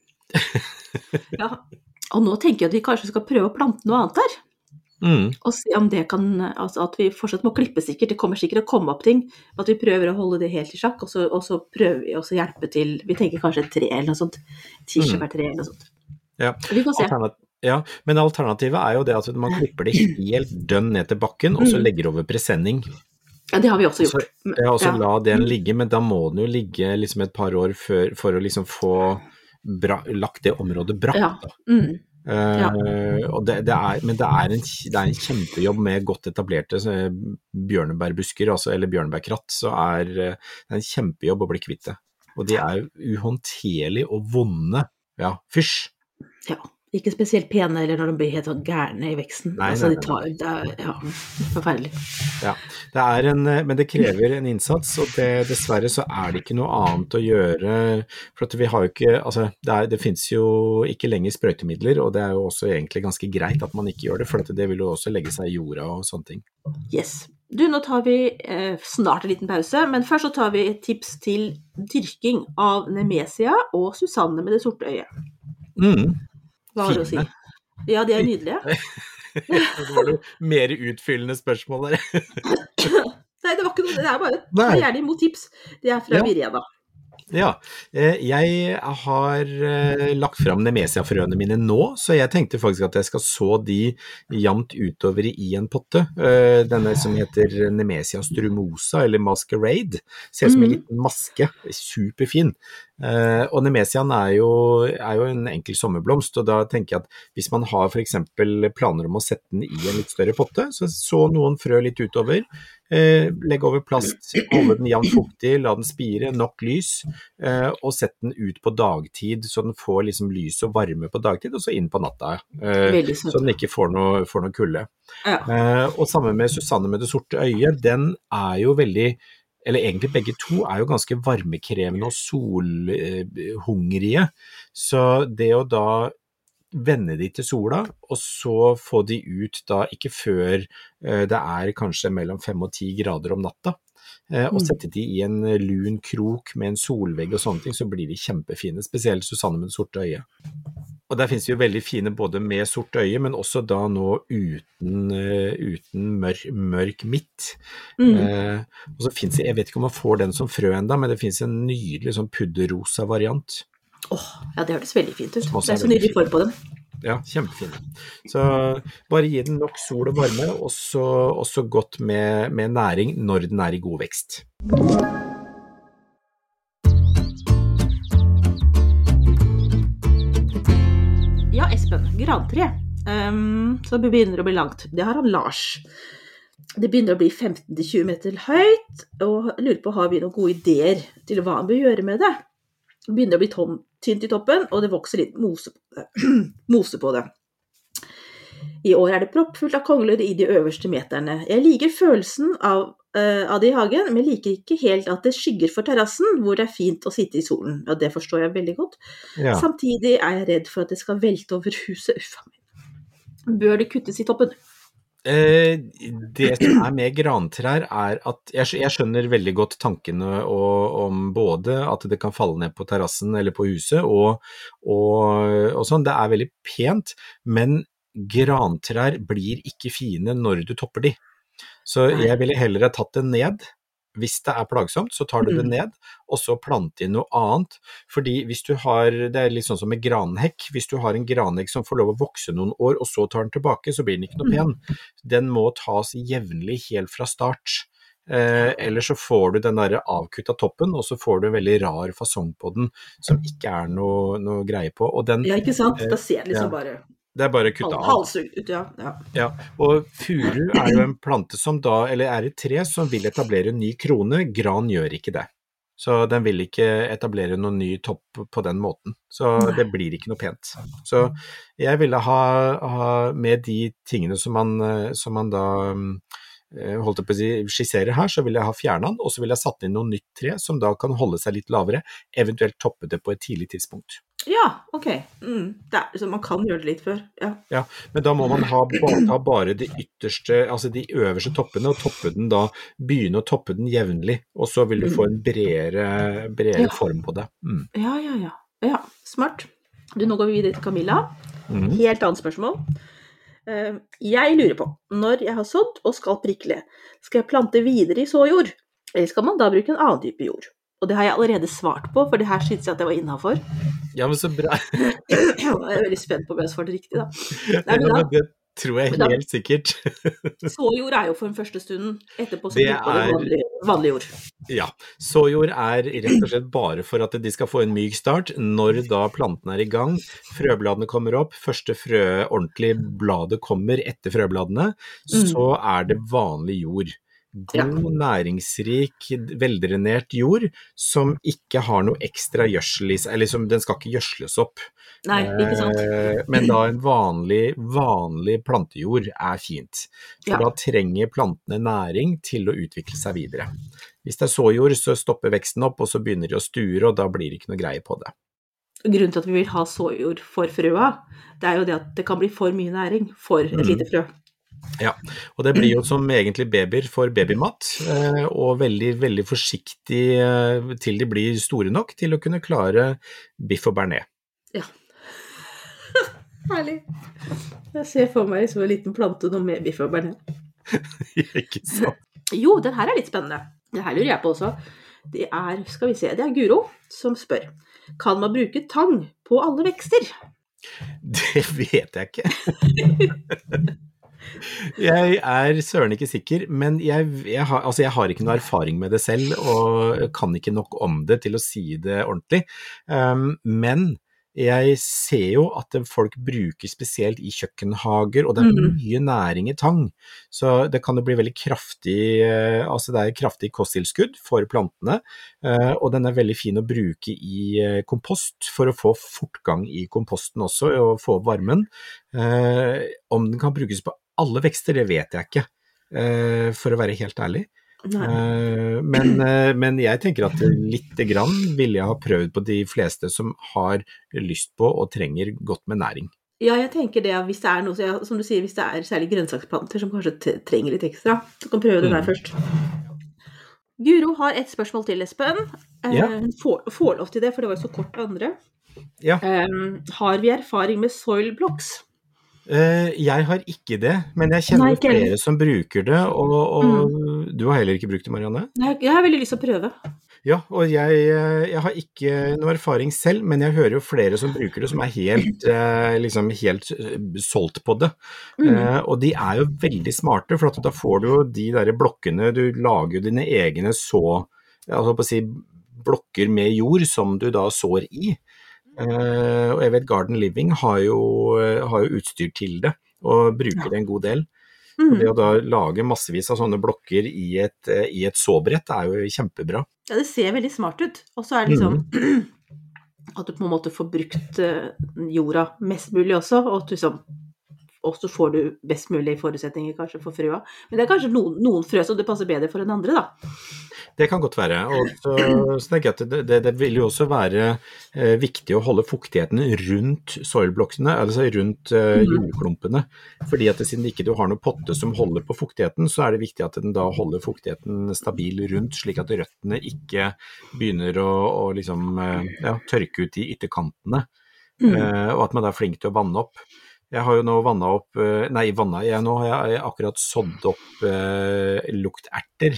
Ja. Og nå tenker jeg at vi kanskje skal prøve å plante noe annet der. Og se om det kan, altså at vi fortsatt må klippe sikkert, det kommer sikkert å komme opp ting, at vi prøver å holde det helt i sjakk, og så prøver vi også å hjelpe til, vi tenker kanskje et tre eller noe sånt, kirsebærtre eller noe sånt. Ja. Vi får se. Ja, men alternativet jo det at man klipper det helt dønn ned til bakken, og så legger over presenning. Ja, det har vi også gjort. Så la den ligge, men da må den jo ligge liksom et par år før, for å liksom få lagt det området bratt. Ja. Og men det en kjempejobb med godt etablerte bjørnebærbusker, altså, eller bjørnebærkratt, så det en kjempejobb å bli kvitt det. Og de uhåndterlige og vonde. Ja, fysj. Ja, ikke spesielt pene eller når de blir helt sånn gærne i veksten. Nei, altså, de tar, ja, forferdelig. Ja, men det krever en innsats, og dessverre så det ikke noe annet å gjøre, for at vi har jo ikke, altså det finnes jo ikke lenger sprøytemidler, og det jo også egentlig ganske greit at man ikke gjør det, for at det vil jo også legge seg i jorda og sånne ting. Yes. Du, nå tar vi snart en liten pause, men først så tar vi et tips til dyrking av Nemesia og Susanne med det sorte øyet. Hva har du å si? Ja, de nydelige. Det var det mer utfyllende spørsmål der. Nei, det var ikke noe, det bare, ta gjerne imot tips. Det fra Vireda. Ja, jeg har lagt frem Nemesia-frøene mine nå, så jeg tenkte faktisk at jeg skal så de jevnt utover i en potte. Denne som heter Nemesia strumosa, eller Masquerade, ser ut som en liten maske, superfin. Og Nemesiaen jo en enkel sommerblomst, og da tenker jeg at hvis man har for eksempel planer om å sette den i en litt større potte, så noen frø litt utover, legg over plast, holde den jevnt fuktig, la den spire, nok lys, og sett den ut på dagtid, så den får liksom lys og varme på dagtid, og så inn på natta, så den ikke får noe kulde. Ja. Og sammen med Susanne med det sorte øyet, den jo veldig, eller egentlig begge to jo ganske varmekrevende og solhungrige, så det å da vende de til sola, og så få de ut da ikke før det kanskje mellom 5 og 10 grader om natta, og sette de i en lun krok med en solvegg og sånne ting, så blir de kjempefine, spesielt Susanne med det sorte øyet. Og der finnes jo veldig fine både med sort øye, men også da nå uten mørk midt. Og så finnes det, jeg vet ikke om man får den som frø enda, men det finnes en nydelig sånn pudderrosa variant. Ja, det høres veldig fint ut. Det så nydelig form på den. Ja, kjempefine. Så bare gi den nok sol og varme, og så godt med næring når den i god vekst. Ja, Espen, grantre. Så det begynner å bli langt. Det har han Lars. Det begynner å bli 15-20 meter høyt, og jeg lurer på, har vi noen gode ideer til hva han bør gjøre med det? Det begynner å bli tynt i toppen, og det vokser litt mose på det. I år det proppfullt av kongler i de øverste meterne. Jeg liker følelsen av det i hagen, men liker ikke helt at det skygger for terrassen, hvor det fint å sitte i solen. Ja, det forstår jeg veldig godt. Ja. Samtidig jeg redd for at det skal velte over huset. Uffa meg. Bør det kuttes i toppen? Det som med grantrær at jeg skjønner veldig godt tankene om både at det kan falle ned på terrassen eller på huset og sånn, det veldig pent, men grantrær blir ikke fine når du topper de. Så jeg ville heller ha tatt det ned, Hvis det plagsomt, så tar du det ned, og så plante inn noe annet. Fordi hvis du har, det litt sånn som med granhekk, hvis du har en granhekk som får lov å vokse noen år, og så tar den tilbake, så blir den ikke noe pen. Den må tas jevnlig helt fra start. Eller så får du den der avkutta toppen, og så får du en veldig rar fasong på den, som ikke noe greie på. Og den, ja, ikke sant? Da ser det liksom bare... Det bare kutta av. Halsugd ut, ja. Ja, og furu jo en plante som da, eller et tre som vil etablere en ny krone, gran gjør ikke det. Så den vil ikke etablere noen ny topp på den måten, så det blir ikke noe pent. Så jeg ville ha med de tingene som man da holdt på å si, skisserer her, så vil jeg ha fjernet den, og så vil jeg satt inn noe nytt tre som da kan holde seg litt lavere, eventuelt toppe det på et tidlig tidspunkt. Ja, ok. Så man kan gjøre det litt før. Ja, men da må man ha bare det ytterste, altså de øverste toppene, og begynne å toppe den jevnlig, og så vil du få en bredere form på det. Ja, smart. Nå går vi videre til Camilla. Helt annet spørsmål. Jeg lurer på, når jeg har sådd og skal prikle, skal jeg plante videre i såjord, eller skal man da bruke en annen type jord? Og det har jeg allerede svart på, for det her synes jeg at jeg var innenfor. Ja, men så bra. Jeg er veldig spent på om jeg svarte riktig, da. Nei, men det tror jeg helt sikkert. Såjord jo for den første stunden, etterpå så bruker det vanlig jord. Ja, såjord rett og slett bare for at de skal få en myk start. Når da planten i gang, frøbladene kommer opp, første ordentlige bladet kommer etter frøbladene, så det vanlig jord. God, næringsrik, veldrenert jord som ikke har noe ekstra gjødsel i seg, eller som den skal ikke gjødsles opp. Nei, ikke sant. Men da en vanlig plantejord fint. For da trenger plantene næring til å utvikle seg videre. Hvis det såjord, så stopper veksten opp, og så begynner de å sture, og da blir det ikke noe greie på det. Grunnen til at vi vil ha såjord for frøa, det jo det at det kan bli for mye næring for et lite frø. Ja, og det blir jo som egentlig babyer for babymat, og veldig, veldig forsiktig til de blir store nok til å kunne klare biff og bearnés. Ja, herlig. Jeg ser for meg som en liten plante noe med biff og bearnés. Ikke sant? Jo, den her litt spennende. Det her lurer jeg på også. Det skal vi se, det Guro som spør. Kan man bruke tang på alle vekster? Det vet jeg ikke. Jeg søren ikke sikker, men jeg har ikke noe erfaring med det selv, og kan ikke nok om det til å si det ordentlig. Men jeg ser jo at folk bruker spesielt i kjøkkenhager, og det mye næring i tang. Så det kan jo bli veldig kraftig, altså det kraftig kosttilskudd for plantene, og den veldig fin å bruke i kompost for å få fortgang i komposten også, og få opp varmen. Om den kan brukes på alle vekster, det vet jeg ikke, for å være helt ærlig. Men jeg tenker at litt grann vil jeg ha prøvd på de fleste som har lyst på og trenger godt med næring. Ja, jeg tenker det, hvis det noe, som du sier, hvis det særlig grønnsaksplanter som kanskje trenger litt ekstra, så kan prøve det der først. Guro har et spørsmål til Espen. Hun får lov til det, for det var jo så kort andre. Ja. Har vi erfaring med soil blocks? Jeg har ikke det, men jeg kjenner flere som bruker det, og du har heller ikke brukt det, Marianne? Nei, jeg har veldig lyst til å prøve. Ja, og jeg har ikke noe erfaring selv, men jeg hører jo flere som bruker det, som helt solgt på det. Og de jo veldig smarte, for at da får du jo de der blokkene, du lager jo dine egne blokker med jord som du da sår i. Og jeg vet Garden Living har jo utstyr til det, og bruker det en god del. Og det å da lage massevis av sånne blokker i et såbrett jo kjempebra. Ja, det ser veldig smart ut. Og så det liksom at du på en måte får brukt jorda mest mulig også, og så får du best mulig forutsetninger kanskje for frøa. Men det kanskje noen frø som det passer bedre for enn andre, da. Det kan godt være, og så tenker jeg at det vil jo også være viktig å holde fuktigheten rundt soilblokkene, altså rundt jordklumpene, fordi at siden ikke du har noen potte som holder på fuktigheten, så det viktig at den da holder fuktigheten stabil rundt, slik at røttene ikke begynner å tørke ut i ytterkantene, og at man da flink til å vanne opp. Jeg har jo nå nå har jeg akkurat sådd opp lukterter,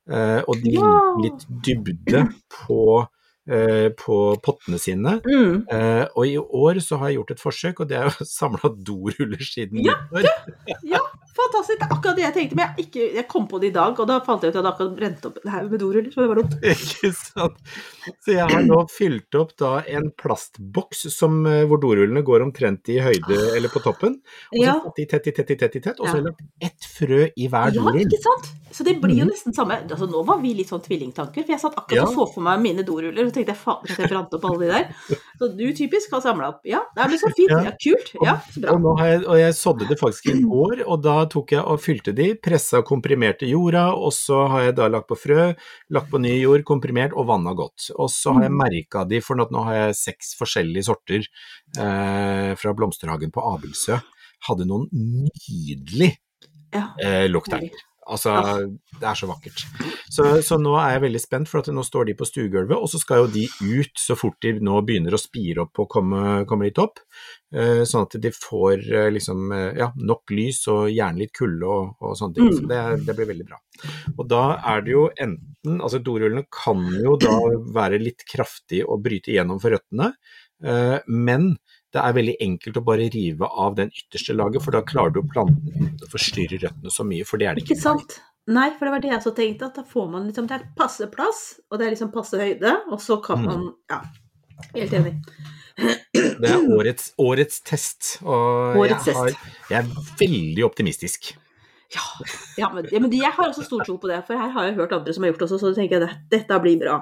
og de liker litt dybde på pottene sine. Og i år så har jeg gjort et forsøk, og det jo samlet doruller siden nyttår. Ja, fantastisk. Det akkurat det jeg tenkte, men jeg kom på det i dag, og da fant jeg ut at jeg hadde akkurat brent opp det her med doruller, så det var dumt. Ikke sant? Så jeg har nå fylt opp da en plastboks hvor dorullene går omtrent i høyde eller på toppen, og så satt de tett, og så har jeg lagt ett frø i hver dorull. Ja, ikke sant? Så det blir jo nesten samme. Altså, nå var vi litt sånn tvillingtanker, for jeg satt akkurat og så for meg mine doruller, og tenkte jeg, faen, at jeg brant opp alle de der. Så du typisk har samlet opp. Ja, det ble så fint. Ja, kult. Ja, så bra. Og jeg sådde det faktisk i går, og da tok jeg og fylte de, presset og komprimerte jorda, og så har jeg da lagt på frø, lagt på ny jord, komprimert og vannet godt. Og så har jeg merket de, for nå har jeg 6 forskjellige sorter fra blomsterhagen på Abelsø. Hadde noen nydelig lukt der. Altså, det så vakkert. Så nå jeg veldig spent, for at nå står de på stuegulvet, og så skal jo de ut så fort de nå begynner å spire opp og komme litt opp, sånn at de får liksom, nok lys og gjerne litt kulde og sånne ting. Så det blir veldig bra. Og da det jo enten, altså dorullene kan jo da være litt kraftig og bryte igjennom for røttene, men det veldig enkelt å bare rive av den ytterste laget, for da klarer du å planten uten å forstyrre røttene så mye, for det det ikke. Ikke sant? Nei, for det var det jeg så tenkte, at da får man liksom, det passe plass, og det liksom passe høyde, og så kan man, helt enig. Det årets test, og jeg veldig optimistisk. Ja, men jeg har også stor tro på det, for her har jeg hørt andre som har gjort det også, så tenker jeg at dette blir bra.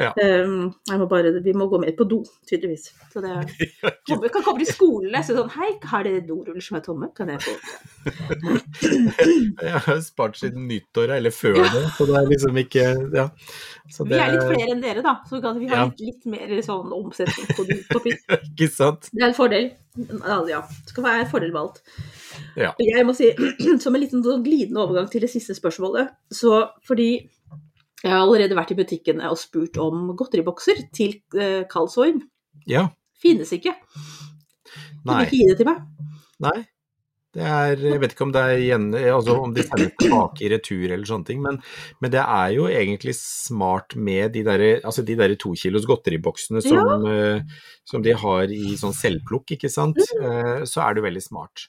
Vi må gå mer på do, tydeligvis. Så det kan komme i skolen, så sånn, hei, har dere doruller som tomme? Kan jeg få det? Jeg har spart siden nyttåret, eller før det, så det liksom ikke, Så vi litt flere enn dere da, så vi har litt mer sånn omsetning på dopapir. Ikke sant? Det en fordel. Det skal være en fordel med alt. Ja. Jeg må si, som en liten glidende overgang til det siste spørsmålet, så fordi jeg har allerede vært i butikken og spurt om godteribokser til kaldsåring. Ja. Finnes ikke. Nei. Ikke gi det til meg. Nei. Jeg vet ikke om det igjen, altså om de sender tilbake i retur eller sånne ting, men det jo egentlig smart med de der 2 kilos godteriboksene som de har i sånn selvplukk, ikke sant? Så det veldig smart.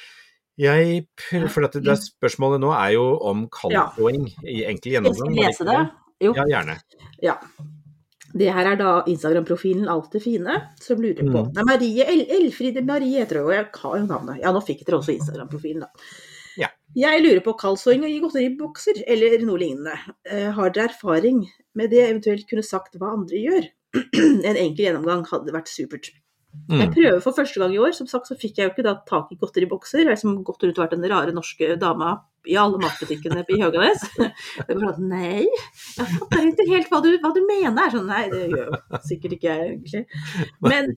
For at det spørsmålet nå jo om kaldsåring i enkel gjennomgang. Jeg skal lese det. Jo. Ja, gjerne. Ja. Det her da Instagram-profilen Alt det fine, som lurer på. Elfride Marie heter det, og jeg har jo navnet. Ja, nå fikk dere også Instagram-profilen da. Ja. Jeg lurer på kaldsåring og gi godteribokser, eller noe lignende. Har dere erfaring med det, eventuelt kunne sagt hva andre gjør? En enkel gjennomgang hadde vært supert. Jeg prøver for første gang i år, som sagt så fikk jeg jo ikke da tak i godteribokser, jeg har liksom gått rundt og vært den rare norske dama i alle matbutikkene i Høganes. Det var sånn, nei, jeg fatter ikke helt hva du mener. Sånn, nei, det gjør jo sikkert ikke jeg egentlig. Men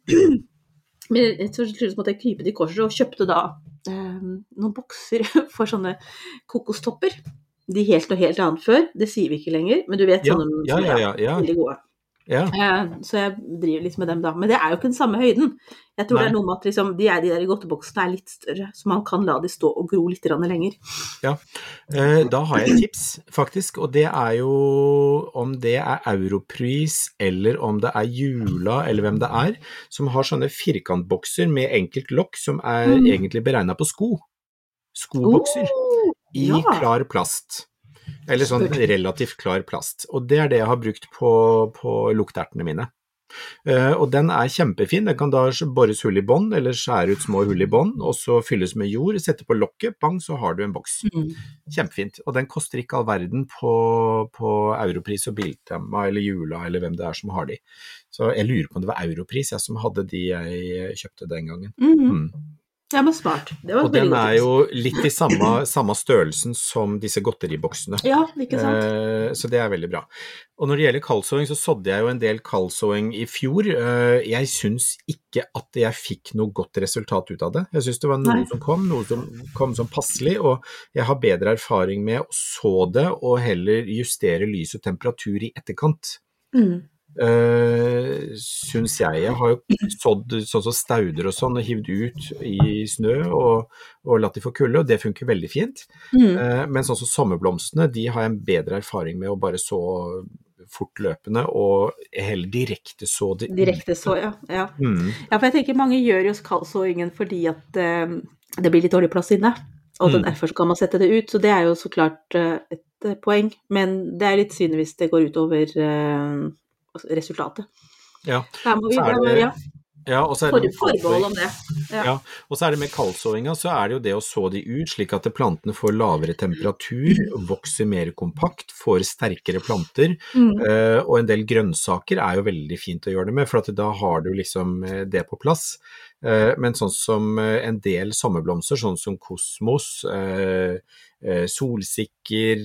så måtte jeg krype til korset og kjøpte da noen bokser for sånne kokostopper. De helt noe helt annet før, det sier vi ikke lenger, men du vet sånne som veldig gode. Ja. Så jeg driver litt med dem da, men det jo ikke den samme høyden. Jeg tror det noe med at liksom, de der godteboksene litt større, så man kan la de stå og gro litt lenger. Ja, da har jeg et tips faktisk, og det jo om det Europris eller om det Jula eller hvem det som har sånne firkantbokser med enkelt lokk som egentlig beregnet på skobokser i klar plast. Eller sånn relativt klar plast, og det det jeg har brukt på luktertene mine. Og den kjempefin, den kan da bores hull i bånd, eller skjære ut små hull i bånd, og så fylles med jord, sette på lokket, bang, så har du en boks. Kjempefint, og den koster ikke all verden på Europris og Biltema, eller Jula, eller hvem det som har de. Så jeg lurer på om det var Europris som hadde de jeg kjøpte den gangen. Ja, men smart. Og den jo litt i samme størrelsen som disse godteriboksene. Ja, ikke sant? Så det veldig bra. Og når det gjelder kaldsåing, så sådde jeg jo en del kaldsåing i fjor. Jeg synes ikke at jeg fikk noe godt resultat ut av det. Jeg synes det var noe som kom som passelig, og jeg har bedre erfaring med å så det, og heller justere lys og temperatur i etterkant. synes jeg har jo sådd sånn som stauder og sånn, og hivd ut i snø og latt de få kulde, og det funker veldig fint. Men sånn som sommerblomstene, de har jeg en bedre erfaring med å bare så fortløpende, og heller direkte så det Direkte så, ja. Ja, for jeg tenker mange gjør jo kaldsåingen fordi at det blir litt dårlig plass inne, og derfor skal man sette det ut, så det er jo så klart et poeng, men det er litt synd hvis det går ut over resultatet. Ja, Her må vi og så er det forbehold om det. Ja, og så er det med kaldsåinga, så er det jo det å så de ut, slik at plantene får lavere temperatur, vokser mer kompakt, får sterkere planter, og en del grønnsaker er jo veldig fint å gjøre det med, for at da har du liksom det på plass. Men sånn som en del sommerblomster, sånn som kosmos, solsikker,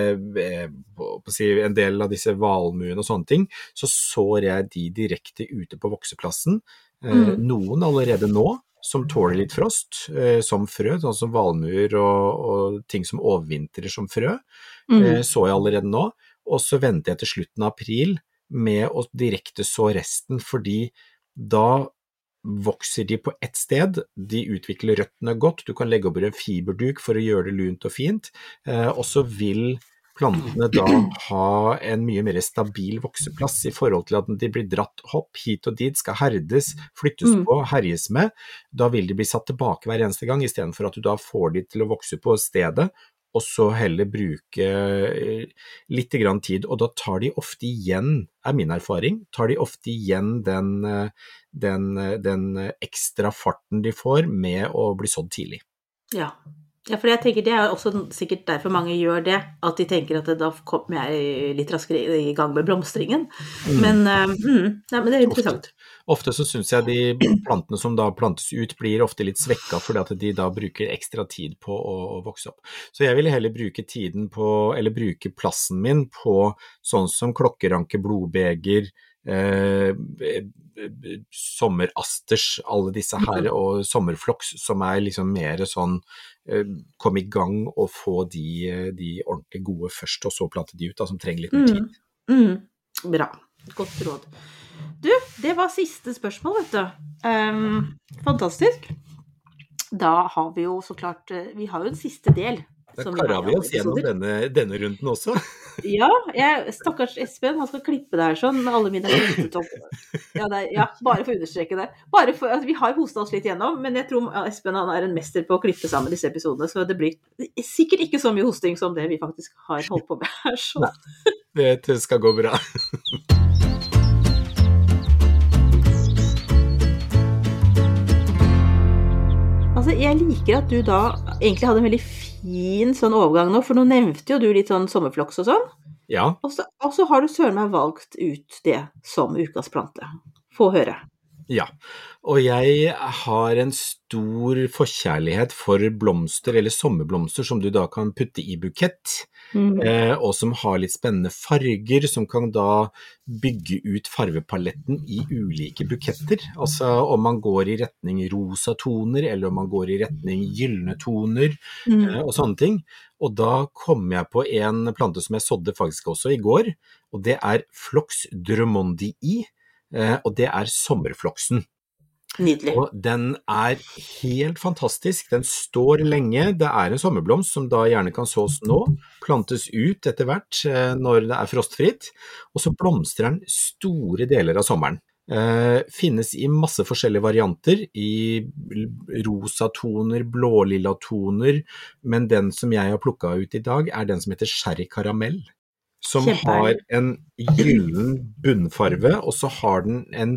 en del av disse valmuene og sånne ting, så sår jeg de direkte ute på vokseplassen. Noen allerede nå, som tåler litt frost, som frø, sånn som valmuer og ting som overvintrer som frø, så jeg allerede nå, og så venter jeg til slutten av april med å direkte så resten, fordi da vokser de på ett sted, de utvikler røttene godt, du kan legge over en fiberduk for å gjøre det lunt og fint, og så vil plantene da ha en mye mer stabil vokseplass i forhold til at de blir dratt hopp hit og dit, skal herdes, flyttes på, herjes med, da vil de bli satt tilbake hver eneste gang, i stedet for at du da får de til å vokse på stedet, og så heller bruke litt grann tid, og da tar de ofte igjen, er min erfaring, tar de ofte igjen den ekstra farten de får med å bli sådd tidlig. Ja, for jeg tenker det er også sikkert derfor mange gjør det, at de tenker at da kommer jeg litt raskere i gang med blomstringen. Men det er interessant. Ofte så synes jeg de plantene som da plantes ut blir ofte litt svekket, fordi at de da bruker ekstra tid på å vokse opp. Så jeg vil heller bruke tiden på, eller bruke plassen min på sånn som klokkeranke, blodbeger, sommerasters, alle disse her, og sommerfloks, som er liksom mer sånn komme i gang og få de ordentlig gode først, og så plante de ut, da, som trenger litt mer tid. Bra, godt råd. Du, det var siste spørsmål, vet du. Fantastisk. Da har vi jo så klart, vi har jo en siste del. Da klarer vi oss gjennom denne runden også. Ja, stakkars Espen, han skal klippe det her sånn, med alle mine klippet opp. Ja, bare for å understreke det. Bare for, vi har hostet oss litt gjennom, men jeg tror Espen han er en mester på å klippe sammen disse episodene, så det blir sikkert ikke så mye hosting som det vi faktisk har holdt på med her. Så. Det skal gå bra. Altså, jeg liker at du da egentlig hadde en veldig fin sånn overgang nå, for nå nevnte jo du litt sånn sommerfloks og sånn. Ja. Og så har du søren meg valgt ut det som ukas plante. Få høre. Ja, og jeg har en stor forkjærlighet for blomster eller sommerblomster som du da kan putte i bukett, og som har litt spennende farger, som kan da bygge ut farvepaletten i ulike buketter. Altså om man går i retning rosa toner, eller om man går i retning gyllene toner, og sånne ting. Og da kom jeg på en plante som jeg sådde faktisk også i går, og det er Phlox drumondii, og det er sommerfloksen. Nydelig. Og den er helt fantastisk, den står lenge, det er en sommerblomst som da gjerne kan sås nå, plantes ut etter hvert når det er frostfritt, og så blomstrer den store deler av sommeren. Finnes i masse forskjellige varianter, i rosa toner, blålilla toner, men den som jeg har plukket ut i dag er den som heter Sherry Karamell, som har en gyllen bunnfarve, og så har den en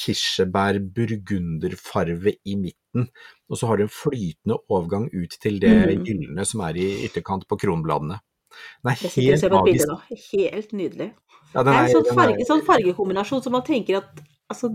kirsebær-burgunderfarve i midten, og så har den en flytende overgang ut til det gyllene som er i ytterkant på kronbladene. Den er helt magisk. Helt nydelig. Ja, det er en sånn fargekombinasjon som man tenker at altså,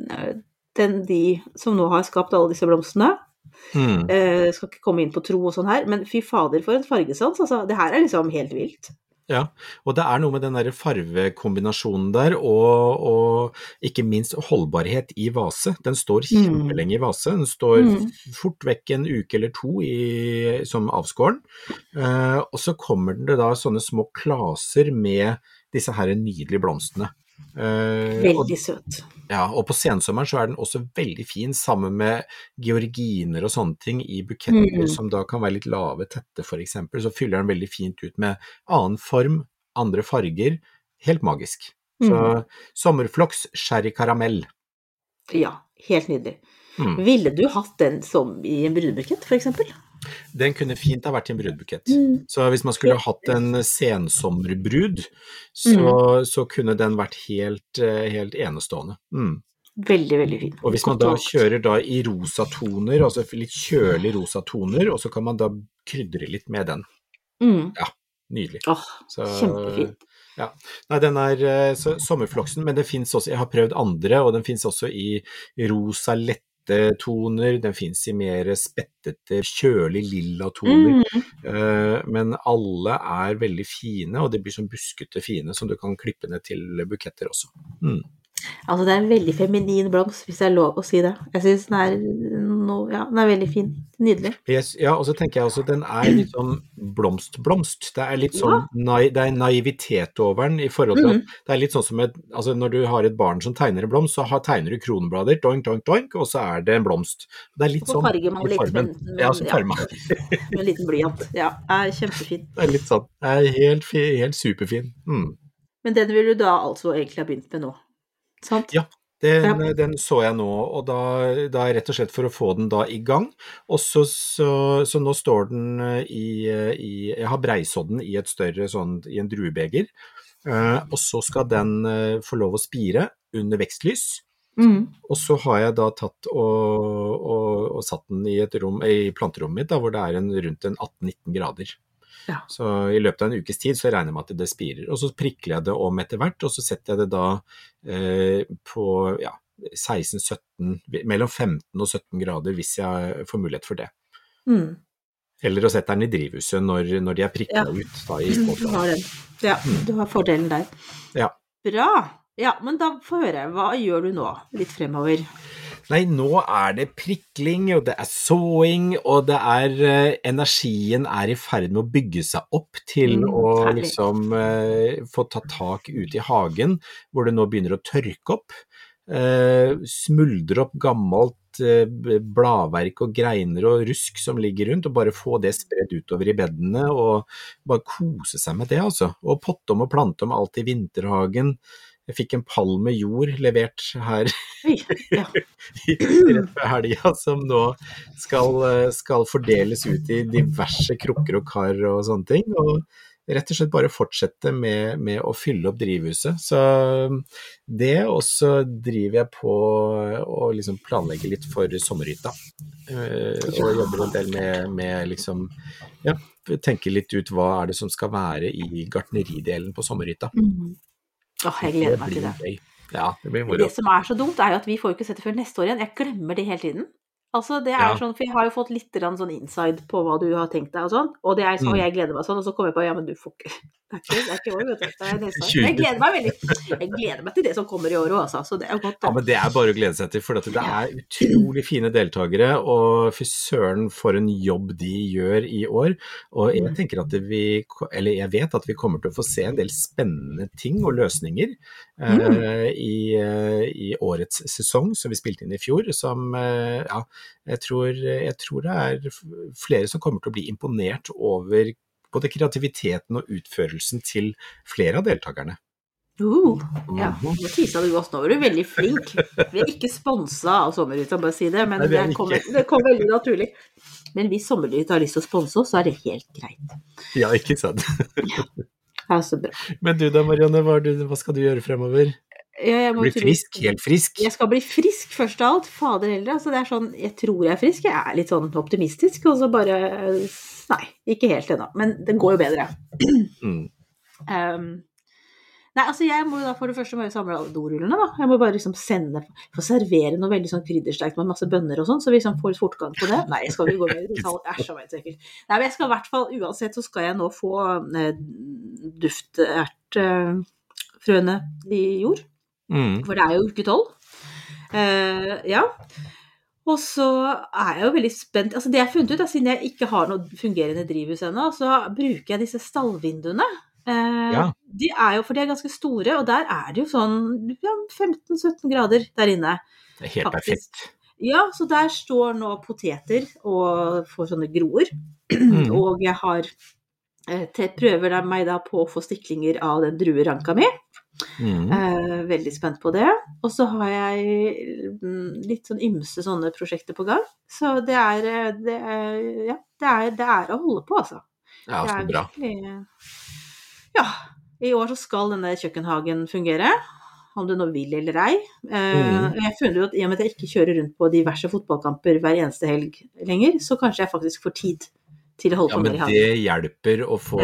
de som nå har skapt alle disse blomstene, skal ikke komme inn på tro og sånn her, men fy fader for en fargesans, altså, det her er liksom helt vilt. Ja, og det er noe med den der farvekombinasjonen der, og ikke minst holdbarhet i vase. Den står kjempelenge i vase, den står fort vekk en uke eller to som avskåren, og så kommer det da sånne små klaser med disse her nydelige blomstene. Veldig søt. Ja, og på sensommeren så den også veldig fin sammen med georginer og sånne ting i buketter som da kan være litt lave, tette for eksempel, så fyller den veldig fint ut med annen form, andre farger, helt magisk. Så sommerfloks, sherry karamell. Ja, helt nydelig. Ville du hatt den som i en brudebukett, for eksempel? Den kunne fint ha vært i en brudbukett. Så hvis man skulle hatt en sensommerbrud, så kunne den vært helt enestående. Veldig, veldig fin. Og hvis man da kjører da i rosa toner, altså litt kjølig rosa toner, og så kan man da krydre litt med den. Ja, nydelig. Kjempefint. Ja. Nei, den sommerfloksen, men det finnes også, jeg har prøvd andre, og den finnes også i rosa lette toner, den finnes i mer spettete, kjølig lilla toner, men alle veldig fine, og det blir sånn buskete fine som du kan klippe ned til buketter også. Altså det en veldig feminin blomst, hvis det lov å si det. Jeg synes den den veldig fin, nydelig. Ja, og så tenker jeg også, den litt sånn blomst. Det litt sånn, det naivitet over den, i forhold til at det litt sånn som altså når du har et barn som tegner en blomst, så tegner du kronblader, doink, doink, doink, og så det en blomst. Det litt sånn i formen. Ja, så farger man. Med en liten blyant. Ja, kjempefin. Det litt sånn, helt superfin. Men den vil du da altså egentlig ha begynt med nå? Sant? Ja, den så jeg nå, og da rett og slett for å få den da i gang, og så nå står den jeg har breisådd den i et større sånn, i en druebeger, og så skal den få lov å spire under vekstlys, og så har jeg da tatt og satt den i et rom, i planterommet mitt, da, hvor det rundt en 18-19 grader. Ja. Så i løpet av en ukes tid så regner jeg med at det spirer, og så prikler jeg det om etter hvert, og så setter jeg det da på 16-17, mellom 15 og 17 grader hvis jeg får mulighet for det. Eller å sette den i drivhuset når de priklet ut da, i du har den. Ja, du har fordelen der. Ja. Bra! Ja, men da får jeg høre, hva gjør du nå litt fremover? Nei, nå det prikling, og det såing, og det energien i ferd med å bygge seg opp til å liksom få ta tak ut i hagen, hvor det nå begynner å tørke opp, smuldre opp gammelt bladverk og greiner og rusk som ligger rundt, og bare få det spredd utover i beddene, og bare kose seg med det, altså. Og potte om og plante om alt i vinterhagen. Jeg fikk en pall med jord levert her rett før helga, som nå skal fordeles ut i diverse krukker og kar og sånne ting, og rett og slett bare fortsette med å fylle opp drivhuset. Så det også driver jeg på å liksom planlegge litt for sommerhytta, og jobber en del med liksom, tenke litt ut hva det som skal være i gartneridelen på sommerhytta. Jeg gleder meg til det. Ja, det blir moro. Det som så dumt jo at vi får ikke sett det før neste år igjen. Jeg glemmer det hele tiden. Altså, det sånn, for jeg har jo fått litt sånn inside på hva du har tenkt deg og sånn, og det sånn, og jeg gleder meg sånn, og så kommer jeg på, men du får ikke, det ikke år, vet du, det neste år. Jeg gleder meg til det som kommer i år også, så det godt. Ja, men det bare å glede seg til, for det utrolig fine deltakere, og for søren for en jobb de gjør i år, og jeg tenker at jeg vet at vi kommer til å få se en del spennende ting og løsninger i årets sesong, som vi spilte inn i fjor, som, jeg tror det flere som kommer til å bli imponert over både kreativiteten og utførelsen til flere av deltakerne. Ja, nå tisa du godt, nå var du veldig flink. Vi ikke sponset av Sommerhytta, bare si det, men det kom veldig naturlig. Men hvis Sommerhytta har lyst til å sponse oss, så det helt greit. Ja, ikke sant. Så bra. Men du da, Marianne, hva skal du gjøre fremover? Bli frisk, helt frisk. Jeg skal bli frisk først av alt, fader heller. Altså det sånn, jeg tror jeg frisk, jeg litt sånn optimistisk, og så bare, nei, ikke helt ennå, men det går jo bedre. Nei, altså jeg må jo da for det første samle alle dorullene da. Jeg må bare liksom få servere noe veldig sånn kryddersterkt med masse bønner og sånn, så vi liksom får litt fortgang på det. Nei, skal vi gå med i detalj? Så vet jeg ikke. Nei, men jeg skal i hvert fall, uansett så skal jeg nå få duftertfrøene i jord. For det jo uke 12. Ja. Og så jeg jo veldig spent. Altså det jeg har funnet ut, siden jeg ikke har noe fungerende drivhus ennå, så bruker jeg disse stallvinduene. De jo, for de ganske store, og der det jo sånn 15-17 grader der inne. Det helt faktisk. Perfekt. Ja, så der står nå poteter og får sånne groer, og jeg har prøver meg da på å få stiklinger av den drueranka mi. Veldig spent på det. Og så har jeg litt sånn ymse sånne prosjekter på gang. Så det å holde på, altså. Ja, så bra. Virkelig, i år så skal denne kjøkkenhagen fungere, om du nå vil eller ei. Jeg føler jo at i og med at jeg ikke kjører rundt på diverse fotballkamper hver eneste helg lenger, så kanskje jeg faktisk får tid til å holde på mer i hagen. Ja, men det hjelper å få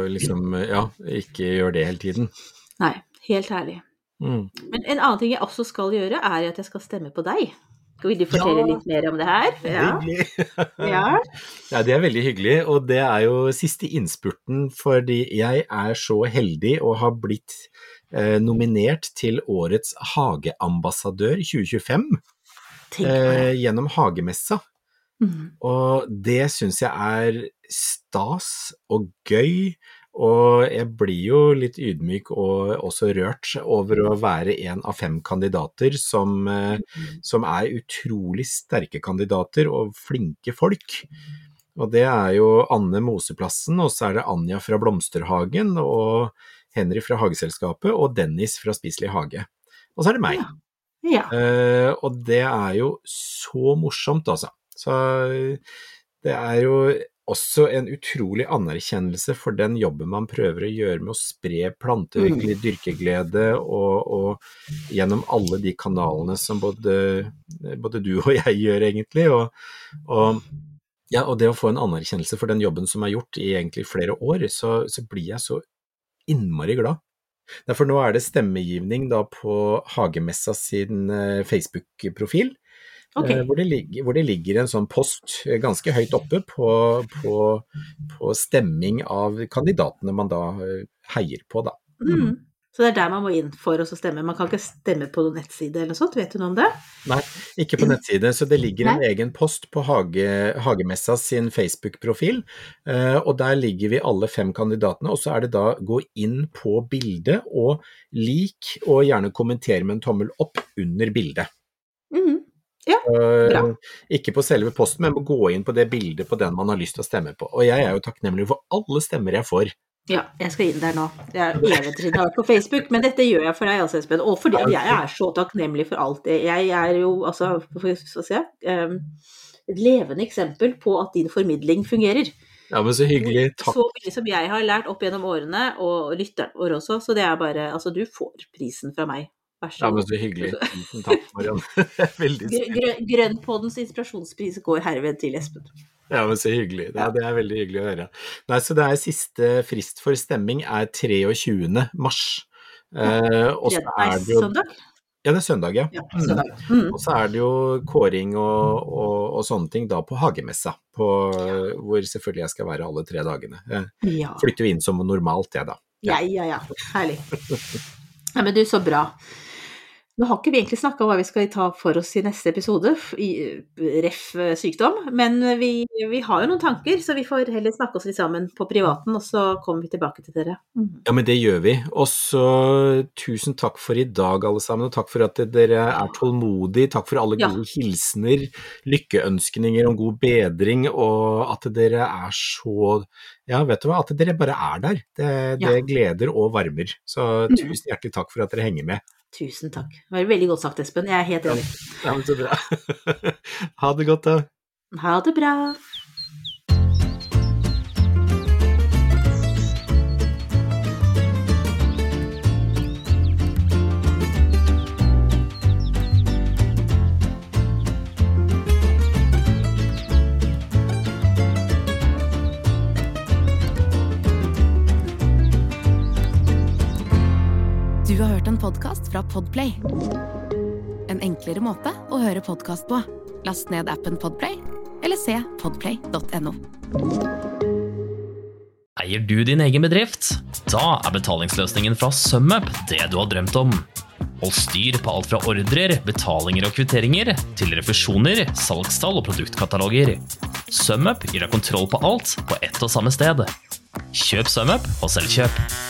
ikke gjøre det hele tiden. Nei, helt ærlig. Men en annen ting jeg også skal gjøre, at jeg skal stemme på deg. Vil du fortelle litt mer om det her? Hyggelig. Ja, det veldig hyggelig, og det jo siste innspurten, fordi jeg så heldig å ha blitt nominert til årets hageambassadør 2025 gjennom Hagemessa. Og det synes jeg stas og gøy, og jeg blir jo litt ydmyk og også rørt over å være en av 5 kandidater som utrolig sterke kandidater og flinke folk. Og det jo Anne Moseplassen, og så det Anja fra Blomsterhagen, og Henry fra Hageselskapet, og Dennis fra Spiselig Hage. Og så det meg. Og det jo så morsomt, altså. Så det jo også en utrolig anerkjennelse for den jobben man prøver å gjøre med å spre plantevirkelig dyrkeglede og gjennom alle de kanalene som både du og jeg gjør egentlig, og det å få en anerkjennelse for den jobben som gjort i egentlig flere år, så blir jeg så innmari glad. Derfor nå det stemmegivning da på Hagemessa sin Facebook-profil, hvor det ligger en sånn post ganske høyt oppe på stemming av kandidatene man da heier på da. Så det der man må inn for å stemme. Man kan ikke stemme på noen nettside eller noe sånt, vet du noe om det? Nei, ikke på nettside, så det ligger en egen post på Hagemessa sin Facebook-profil, og der ligger vi alle 5 kandidatene, og så det da gå inn på bildet og og gjerne kommentere med en tommel opp under bildet. Ja, bra. Ikke på selve posten, men gå inn på det bildet på den man har lyst til å stemme på. Og jeg jo takknemlig for alle stemmer jeg får. Ja, jeg skal inn der nå. Jeg eventrinnet på Facebook, men dette gjør jeg for deg også, Espen. Og fordi jeg så takknemlig for alt det. Jeg jo, altså, et levende eksempel på at din formidling fungerer. Ja, men så hyggelig. Takk. Så mye som jeg har lært opp gjennom årene, og lytteren vår også, så det bare, altså du får prisen fra meg. Ja, men så hyggelig. Takk, Marianne. Grønnpoddens inspirasjonspris går herved til Espen. Ja, men så hyggelig. Det veldig hyggelig å høre. Nei, så det siste frist for stemming 23. mars. Og så det jo... Søndag? Ja, det søndag, ja. Søndag. Og så det jo kåring og sånne ting da på Hagemessa, hvor selvfølgelig jeg skal være alle 3 dagene. Jeg flytter jo inn som normalt, jeg da. Ja. Herlig. Ja, men du, så bra. Nå har ikke vi egentlig snakket om hva vi skal ta for oss i neste episode, i ref sykdom, men vi har jo noen tanker, så vi får heller snakke oss litt sammen på privaten, og så kommer vi tilbake til dere. Ja, men det gjør vi. Og så tusen takk for i dag, alle sammen, og takk for at dere tålmodige, takk for alle gode hilsener, lykkeønskninger om god bedring, og at dere så... Ja, vet du hva? At dere bare der. Det gleder og varmer. Så tusen hjertelig takk for at dere henger med. Tusen takk. Det var veldig godt sagt, Espen. Jeg helt enig. Ja, men så bra. Ha det godt da. Ha det bra. Du har hørt en podcast fra Podplay. En enklere måte å høre podcast på. Last ned appen Podplay, eller se podplay.no. Eier du din egen bedrift? Da betalingsløsningen fra SumUp det du har drømt om. Hold styr på alt fra ordrer, betalinger og kvitteringer, til refusjoner, salgstall og produktkataloger. SumUp gir deg kontroll på alt på ett og samme sted. Kjøp SumUp og selv kjøp.